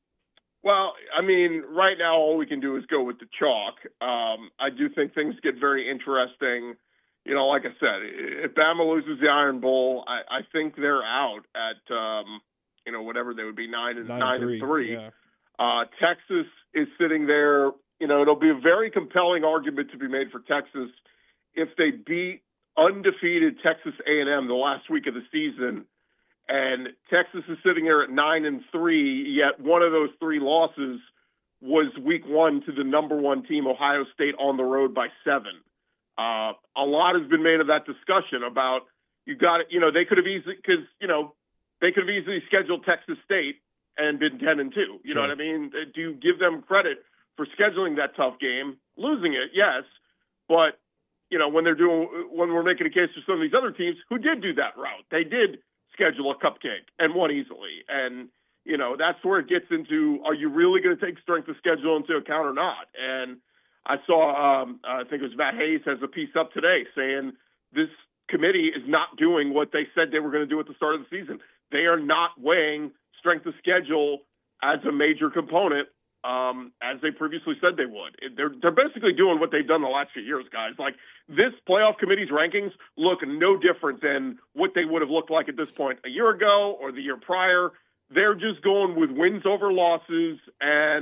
Well, I mean, right now all we can do is go with the chalk. Um, I do think things get very interesting. You know, like I said, if Bama loses the Iron Bowl, I, I think they're out at, um, you know, whatever they would be, nine and nine, nine and three. And three. Yeah. Uh, Texas is sitting there. You know, it'll be a very compelling argument to be made for Texas if they beat undefeated Texas A and M the last week of the season. And Texas is sitting there at nine and three, yet one of those three losses was week one to the number one team, Ohio State, on the road by seven. Uh, a lot has been made of that discussion about you got it. You know, they could have easily, because, you know, they could have easily scheduled Texas State and been ten and two. You sure. know what I mean? Do you give them credit for scheduling that tough game? Losing it, yes. But, you know, when they're doing, when we're making a case for some of these other teams who did do that route, they did schedule a cupcake and won easily. And, you know, that's where it gets into, are you really going to take strength of schedule into account or not? And I saw, um, I think it was Matt Hayes has a piece up today saying this committee is not doing what they said they were going to do at the start of the season. They are not weighing strength of schedule as a major component, um, as they previously said they would. They're, they're basically doing what they've done the last few years, guys. Like, this playoff committee's rankings look no different than what they would have looked like at this point a year ago or the year prior. They're just going with wins over losses, and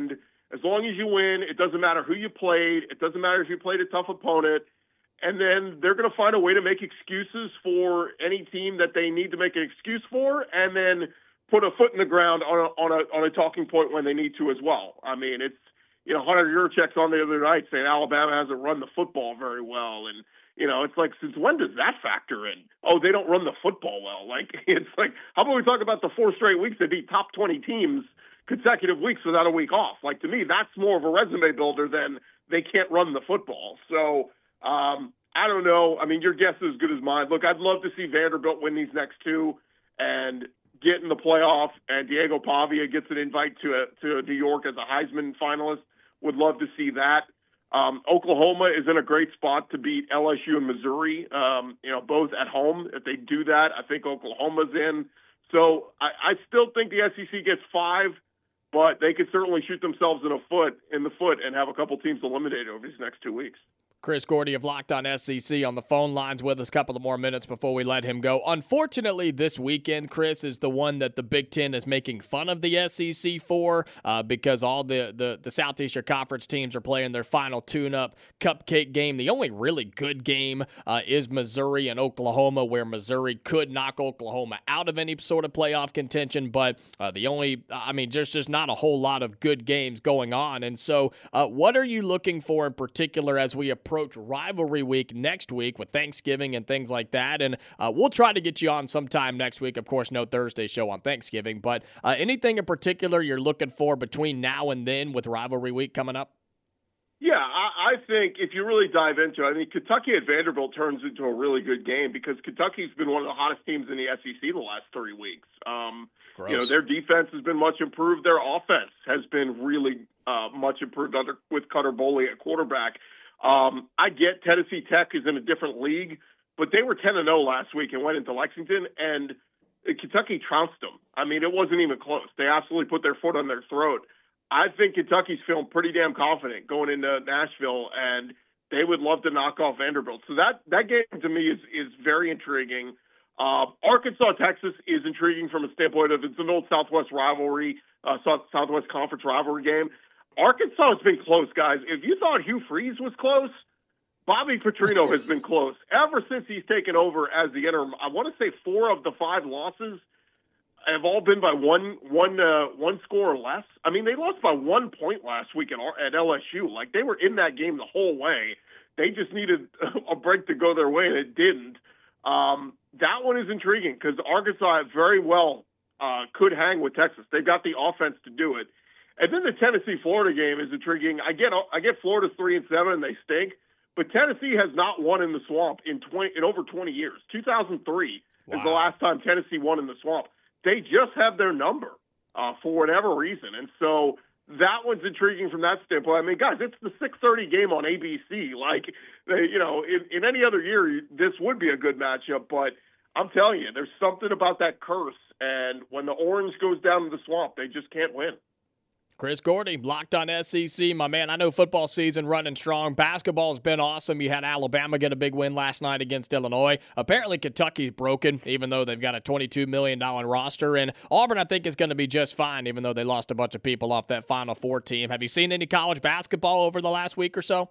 As long as you win, it doesn't matter who you played. It doesn't matter if you played a tough opponent. And then they're going to find a way to make excuses for any team that they need to make an excuse for, and then put a foot in the ground on a, on a, on a talking point when they need to as well. I mean, it's, you know, Hunter Yurchek's on the other night saying Alabama hasn't run the football very well. And, you know, it's like, since when does that factor in? Oh, they don't run the football well. Like, it's like, how about we talk about the four straight weeks they beat top twenty teams consecutive weeks without a week off? Like, to me, that's more of a resume builder than they can't run the football. So, um, I don't know. I mean, your guess is as good as mine. Look, I'd love to see Vanderbilt win these next two and get in the playoff, and Diego Pavia gets an invite to a, to New York as a Heisman finalist. Would love to see that. Um, Oklahoma is in a great spot to beat L S U and Missouri, um, you know, both at home. If they do that, I think Oklahoma's in. So I, I still think the S E C gets five, but they could certainly shoot themselves in a foot in the foot and have a couple teams eliminated over these next two weeks. Chris Gordy of Locked On S E C on the phone lines with us. A couple of more minutes before we let him go. Unfortunately, this weekend, Chris, is the one that the Big Ten is making fun of the S E C for uh, because all the, the, the Southeastern Conference teams are playing their final tune-up cupcake game. The only really good game uh, is Missouri and Oklahoma, where Missouri could knock Oklahoma out of any sort of playoff contention, but uh, the only, I mean, there's just not a whole lot of good games going on. And so uh, what are you looking for in particular as we approach approach rivalry week next week with Thanksgiving and things like that? And uh, we'll try to get you on sometime next week. Of course, no Thursday show on Thanksgiving, but uh, anything in particular you're looking for between now and then with rivalry week coming up? Yeah, I, I think if you really dive into it, I mean, Kentucky at Vanderbilt turns into a really good game because Kentucky's been one of the hottest teams in the S E C the last three weeks. Um, you know, their defense has been much improved. Their offense has been really uh, much improved under with Cutter Boley at quarterback. Um, I get Tennessee Tech is in a different league, but they were ten and oh last week and went into Lexington, and Kentucky trounced them. I mean, it wasn't even close. They absolutely put their foot on their throat. I think Kentucky's feeling pretty damn confident going into Nashville, and they would love to knock off Vanderbilt. So that, that game to me is, is very intriguing. Uh, Arkansas, Texas is intriguing from a standpoint of it's an old Southwest rivalry, uh, South, Southwest Conference rivalry game. Arkansas has been close, guys. If you thought Hugh Freeze was close, Bobby Petrino has been close. Ever since he's taken over as the interim, I want to say four of the five losses have all been by one one uh, one score or less. I mean, they lost by one point last week at, at L S U. Like, they were in that game the whole way. They just needed a break to go their way, and it didn't. Um, that one is intriguing because Arkansas very well uh, could hang with Texas. They've got the offense to do it. And then the Tennessee-Florida game is intriguing. I get I get Florida's three and seven and they stink, but Tennessee has not won in the Swamp in twenty in over twenty years. two thousand three wow. is the last time Tennessee won in the Swamp. They just have their number uh, for whatever reason, and so that one's intriguing from that standpoint. I mean, guys, it's the six thirty game on A B C. Like, they, you know, in, in any other year, this would be a good matchup, but I'm telling you, there's something about that curse, and when the orange goes down to the Swamp, they just can't win. Chris Gordy, Locked On S E C. My man, I know football season running strong. Basketball's been awesome. You had Alabama get a big win last night against Illinois. Apparently, Kentucky's broken, even though they've got a twenty-two million dollars roster. And Auburn, I think, is going to be just fine, even though they lost a bunch of people off that Final Four team. Have you seen any college basketball over the last week or so?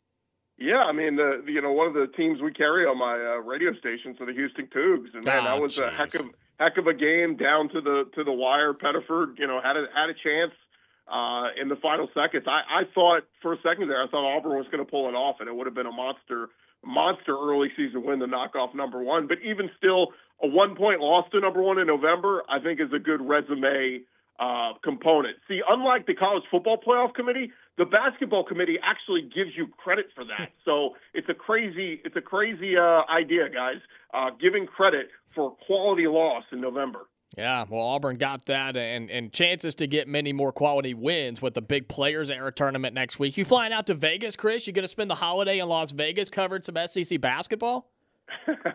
Yeah, I mean, the, you know, one of the teams we carry on my uh, radio station, so the Houston Cougs, and man, oh, that was geez. a heck of heck of a game down to the to the wire. Pettiford, you know, had a had a chance. Uh, in the final seconds, I, I thought for a second there, I thought Auburn was going to pull it off, and it would have been a monster, monster early season win to knock off number one. But even still, a one-point loss to number one in November, I think, is a good resume uh, component. See, unlike the College Football Playoff Committee, the Basketball Committee actually gives you credit for that. So it's a crazy, it's a crazy uh, idea, guys, uh, giving credit for quality loss in November. Yeah, well, Auburn got that and, and chances to get many more quality wins with the big Players Era tournament next week. You flying out to Vegas, Chris? You going to spend the holiday in Las Vegas covering some S E C basketball?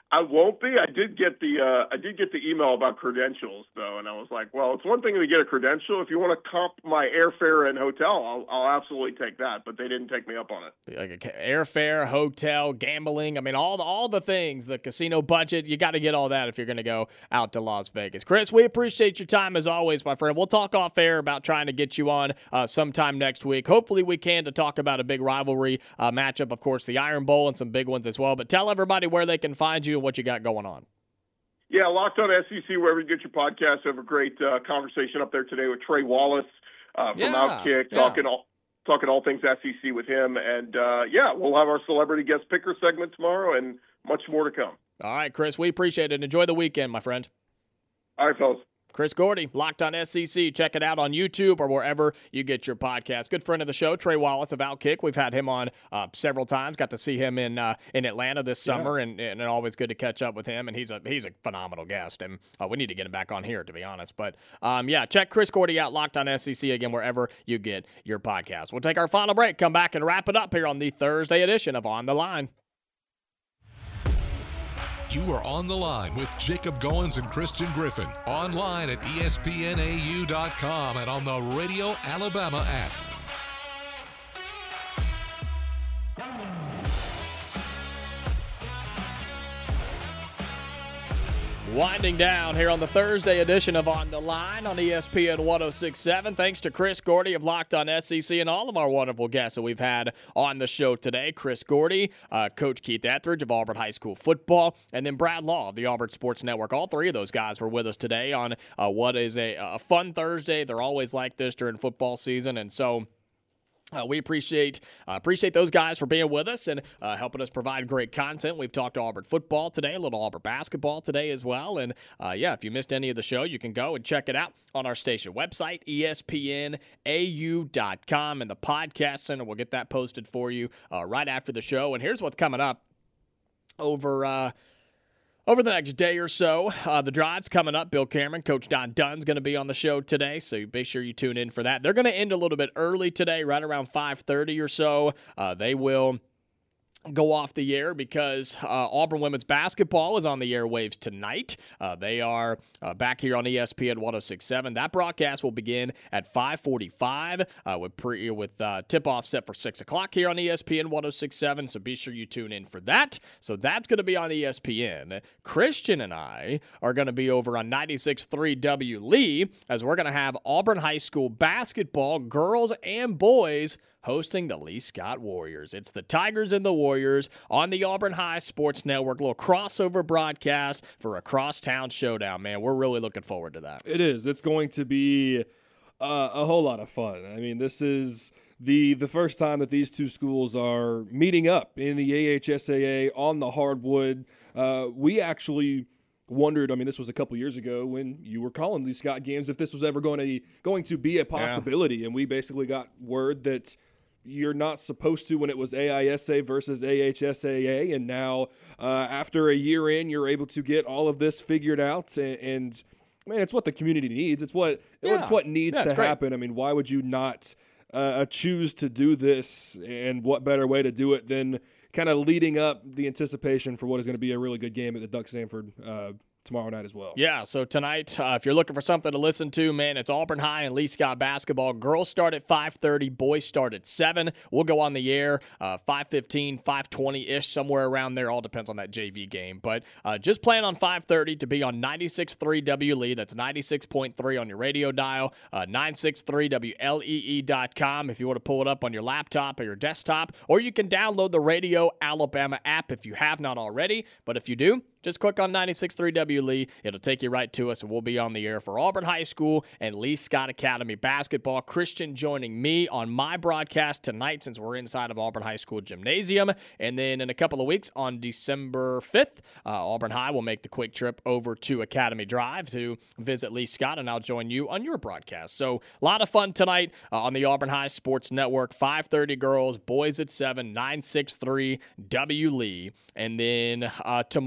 I won't be. I did get the uh, I did get the email about credentials though, and I was like, well, it's one thing to get a credential. If you want to comp my airfare and hotel, I'll, I'll absolutely take that. But they didn't take me up on it. Like airfare, hotel, gambling. I mean, all the, all the things. The casino budget. You got to get all that if you're going to go out to Las Vegas. Chris, we appreciate your time as always, my friend. We'll talk off air about trying to get you on uh, sometime next week. Hopefully, we can to talk about a big rivalry uh, matchup. Of course, the Iron Bowl and some big ones as well. But tell everybody where they can find you and what you got going on. Yeah, Locked On S E C, wherever you get your podcast. I have a great uh, conversation up there today with Trey Wallace uh, from yeah, Outkick, yeah. talking all talking all things S E C with him. And, uh, yeah, we'll have our celebrity guest picker segment tomorrow and much more to come. All right, Chris, we appreciate it. Enjoy the weekend, my friend. All right, fellas. Chris Gordy, Locked On S E C. Check it out on YouTube or wherever you get your podcast. Good friend of the show, Trey Wallace of Outkick. We've had him on uh, several times. Got to see him in uh, in Atlanta this summer, yeah. and, and always good to catch up with him. And he's a he's a phenomenal guest, and uh, we need to get him back on here, to be honest. But, um, yeah, check Chris Gordy out, Locked On S E C, again, wherever you get your podcast. We'll take our final break, come back, and wrap it up here on the Thursday edition of On the Line. You are on the line with Jacob Goins and Christian Griffin. Online at E S P N A U dot com and on the Radio Alabama app. Winding down here on the Thursday edition of On the Line on E S P N one oh six point seven. Thanks to Chris Gordy of Locked On S E C and all of our wonderful guests that we've had on the show today. Chris Gordy, uh, Coach Keith Etheridge of Auburn High School football, and then Brad Law of the Auburn Sports Network. All three of those guys were with us today on uh, what is a, a fun Thursday. They're always like this during football season, and so Uh, we appreciate uh, appreciate those guys for being with us and uh, helping us provide great content. We've talked Auburn football today, a little Auburn basketball today as well. And, uh, yeah, if you missed any of the show, you can go and check it out on our station website, E S P N A U dot com, and the podcast center. We'll get that posted for you uh, right after the show. And here's what's coming up over uh, – Over the next day or so, uh, the drive's coming up. Bill Cameron, Coach Don Dunn's going to be on the show today, so be sure you tune in for that. They're going to end a little bit early today, right around five thirty or so. Uh, they will go off the air because uh, Auburn women's basketball is on the airwaves tonight. Uh, they are uh, back here on E S P N one oh six point seven. That broadcast will begin at five forty-five uh, with, pre- with uh, tip-off set for six o'clock here on E S P N one oh six point seven, so be sure you tune in for that. So that's going to be on E S P N. Christian and I are going to be over on ninety-six point three W Lee as we're going to have Auburn High School basketball, girls and boys, hosting the Lee Scott Warriors. It's the Tigers and the Warriors on the Auburn High Sports Network. A little crossover broadcast for a crosstown showdown, man. We're really looking forward to that. It is. It's going to be uh, a whole lot of fun. I mean, this is the the first time that these two schools are meeting up in the A H S A A on the hardwood. Uh, we actually wondered, I mean, this was a couple years ago when you were calling Lee Scott games, if this was ever going to, going to be a possibility. Yeah. And we basically got word that you're not supposed to when it was A I S A versus A H S A A. And now, uh, after a year in, you're able to get all of this figured out. And, and man, it's what the community needs. It's what, yeah. it's what needs yeah, to happen. Great. I mean, why would you not uh, choose to do this? And what better way to do it than kind of leading up the anticipation for what is going to be a really good game at the Duck Sanford uh, tomorrow night as well. Yeah, so tonight, uh, if you're looking for something to listen to, man, it's Auburn High and Lee Scott basketball. Girls start at five thirty, boys start at seven. We'll go on the air uh, five fifteen, five twenty-ish, somewhere around there. All depends on that J V game. But uh, just plan on five thirty to be on ninety-six point three W Lee. That's ninety-six point three on your radio dial, uh, nine sixty-three W L E E dot com if you want to pull it up on your laptop or your desktop. Or you can download the Radio Alabama app if you have not already. But if you do, just click on ninety-six point three W Lee. It'll take you right to us, and we'll be on the air for Auburn High School and Lee Scott Academy basketball. Christian joining me on my broadcast tonight since we're inside of Auburn High School Gymnasium. And then in a couple of weeks on December fifth, uh, Auburn High will make the quick trip over to Academy Drive to visit Lee Scott, and I'll join you on your broadcast. So a lot of fun tonight uh, on the Auburn High Sports Network. five thirty girls, boys at seven, nine sixty-three W Lee. And then uh, tomorrow,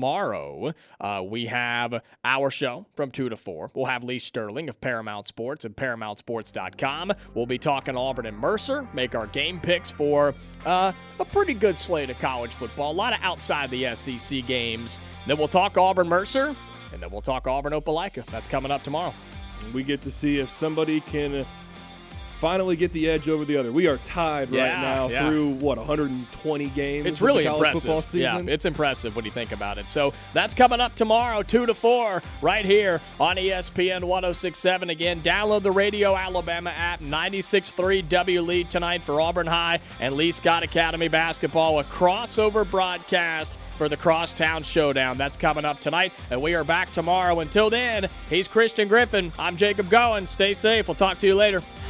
tomorrow, uh, we have our show from two to four. We'll have Lee Sterling of Paramount Sports and paramount sports dot com. We'll be talking Auburn and Mercer, make our game picks for uh, a pretty good slate of college football. A lot of outside the S E C games. Then we'll talk Auburn-Mercer, and then we'll talk Auburn-Opelika. That's coming up tomorrow. We get to see if somebody can finally get the edge over the other. We are tied yeah, right now yeah. through, what, one hundred twenty games It's of really the college impressive. football season? Yeah, it's impressive when you think about it. So that's coming up tomorrow, two to four, right here on E S P N one oh six point seven. Again, download the Radio Alabama app, ninety-six point three W Lead tonight for Auburn High and Lee Scott Academy basketball, a crossover broadcast for the Crosstown Showdown. That's coming up tonight, and we are back tomorrow. Until then, he's Christian Griffin. I'm Jacob Goins. Stay safe. We'll talk to you later.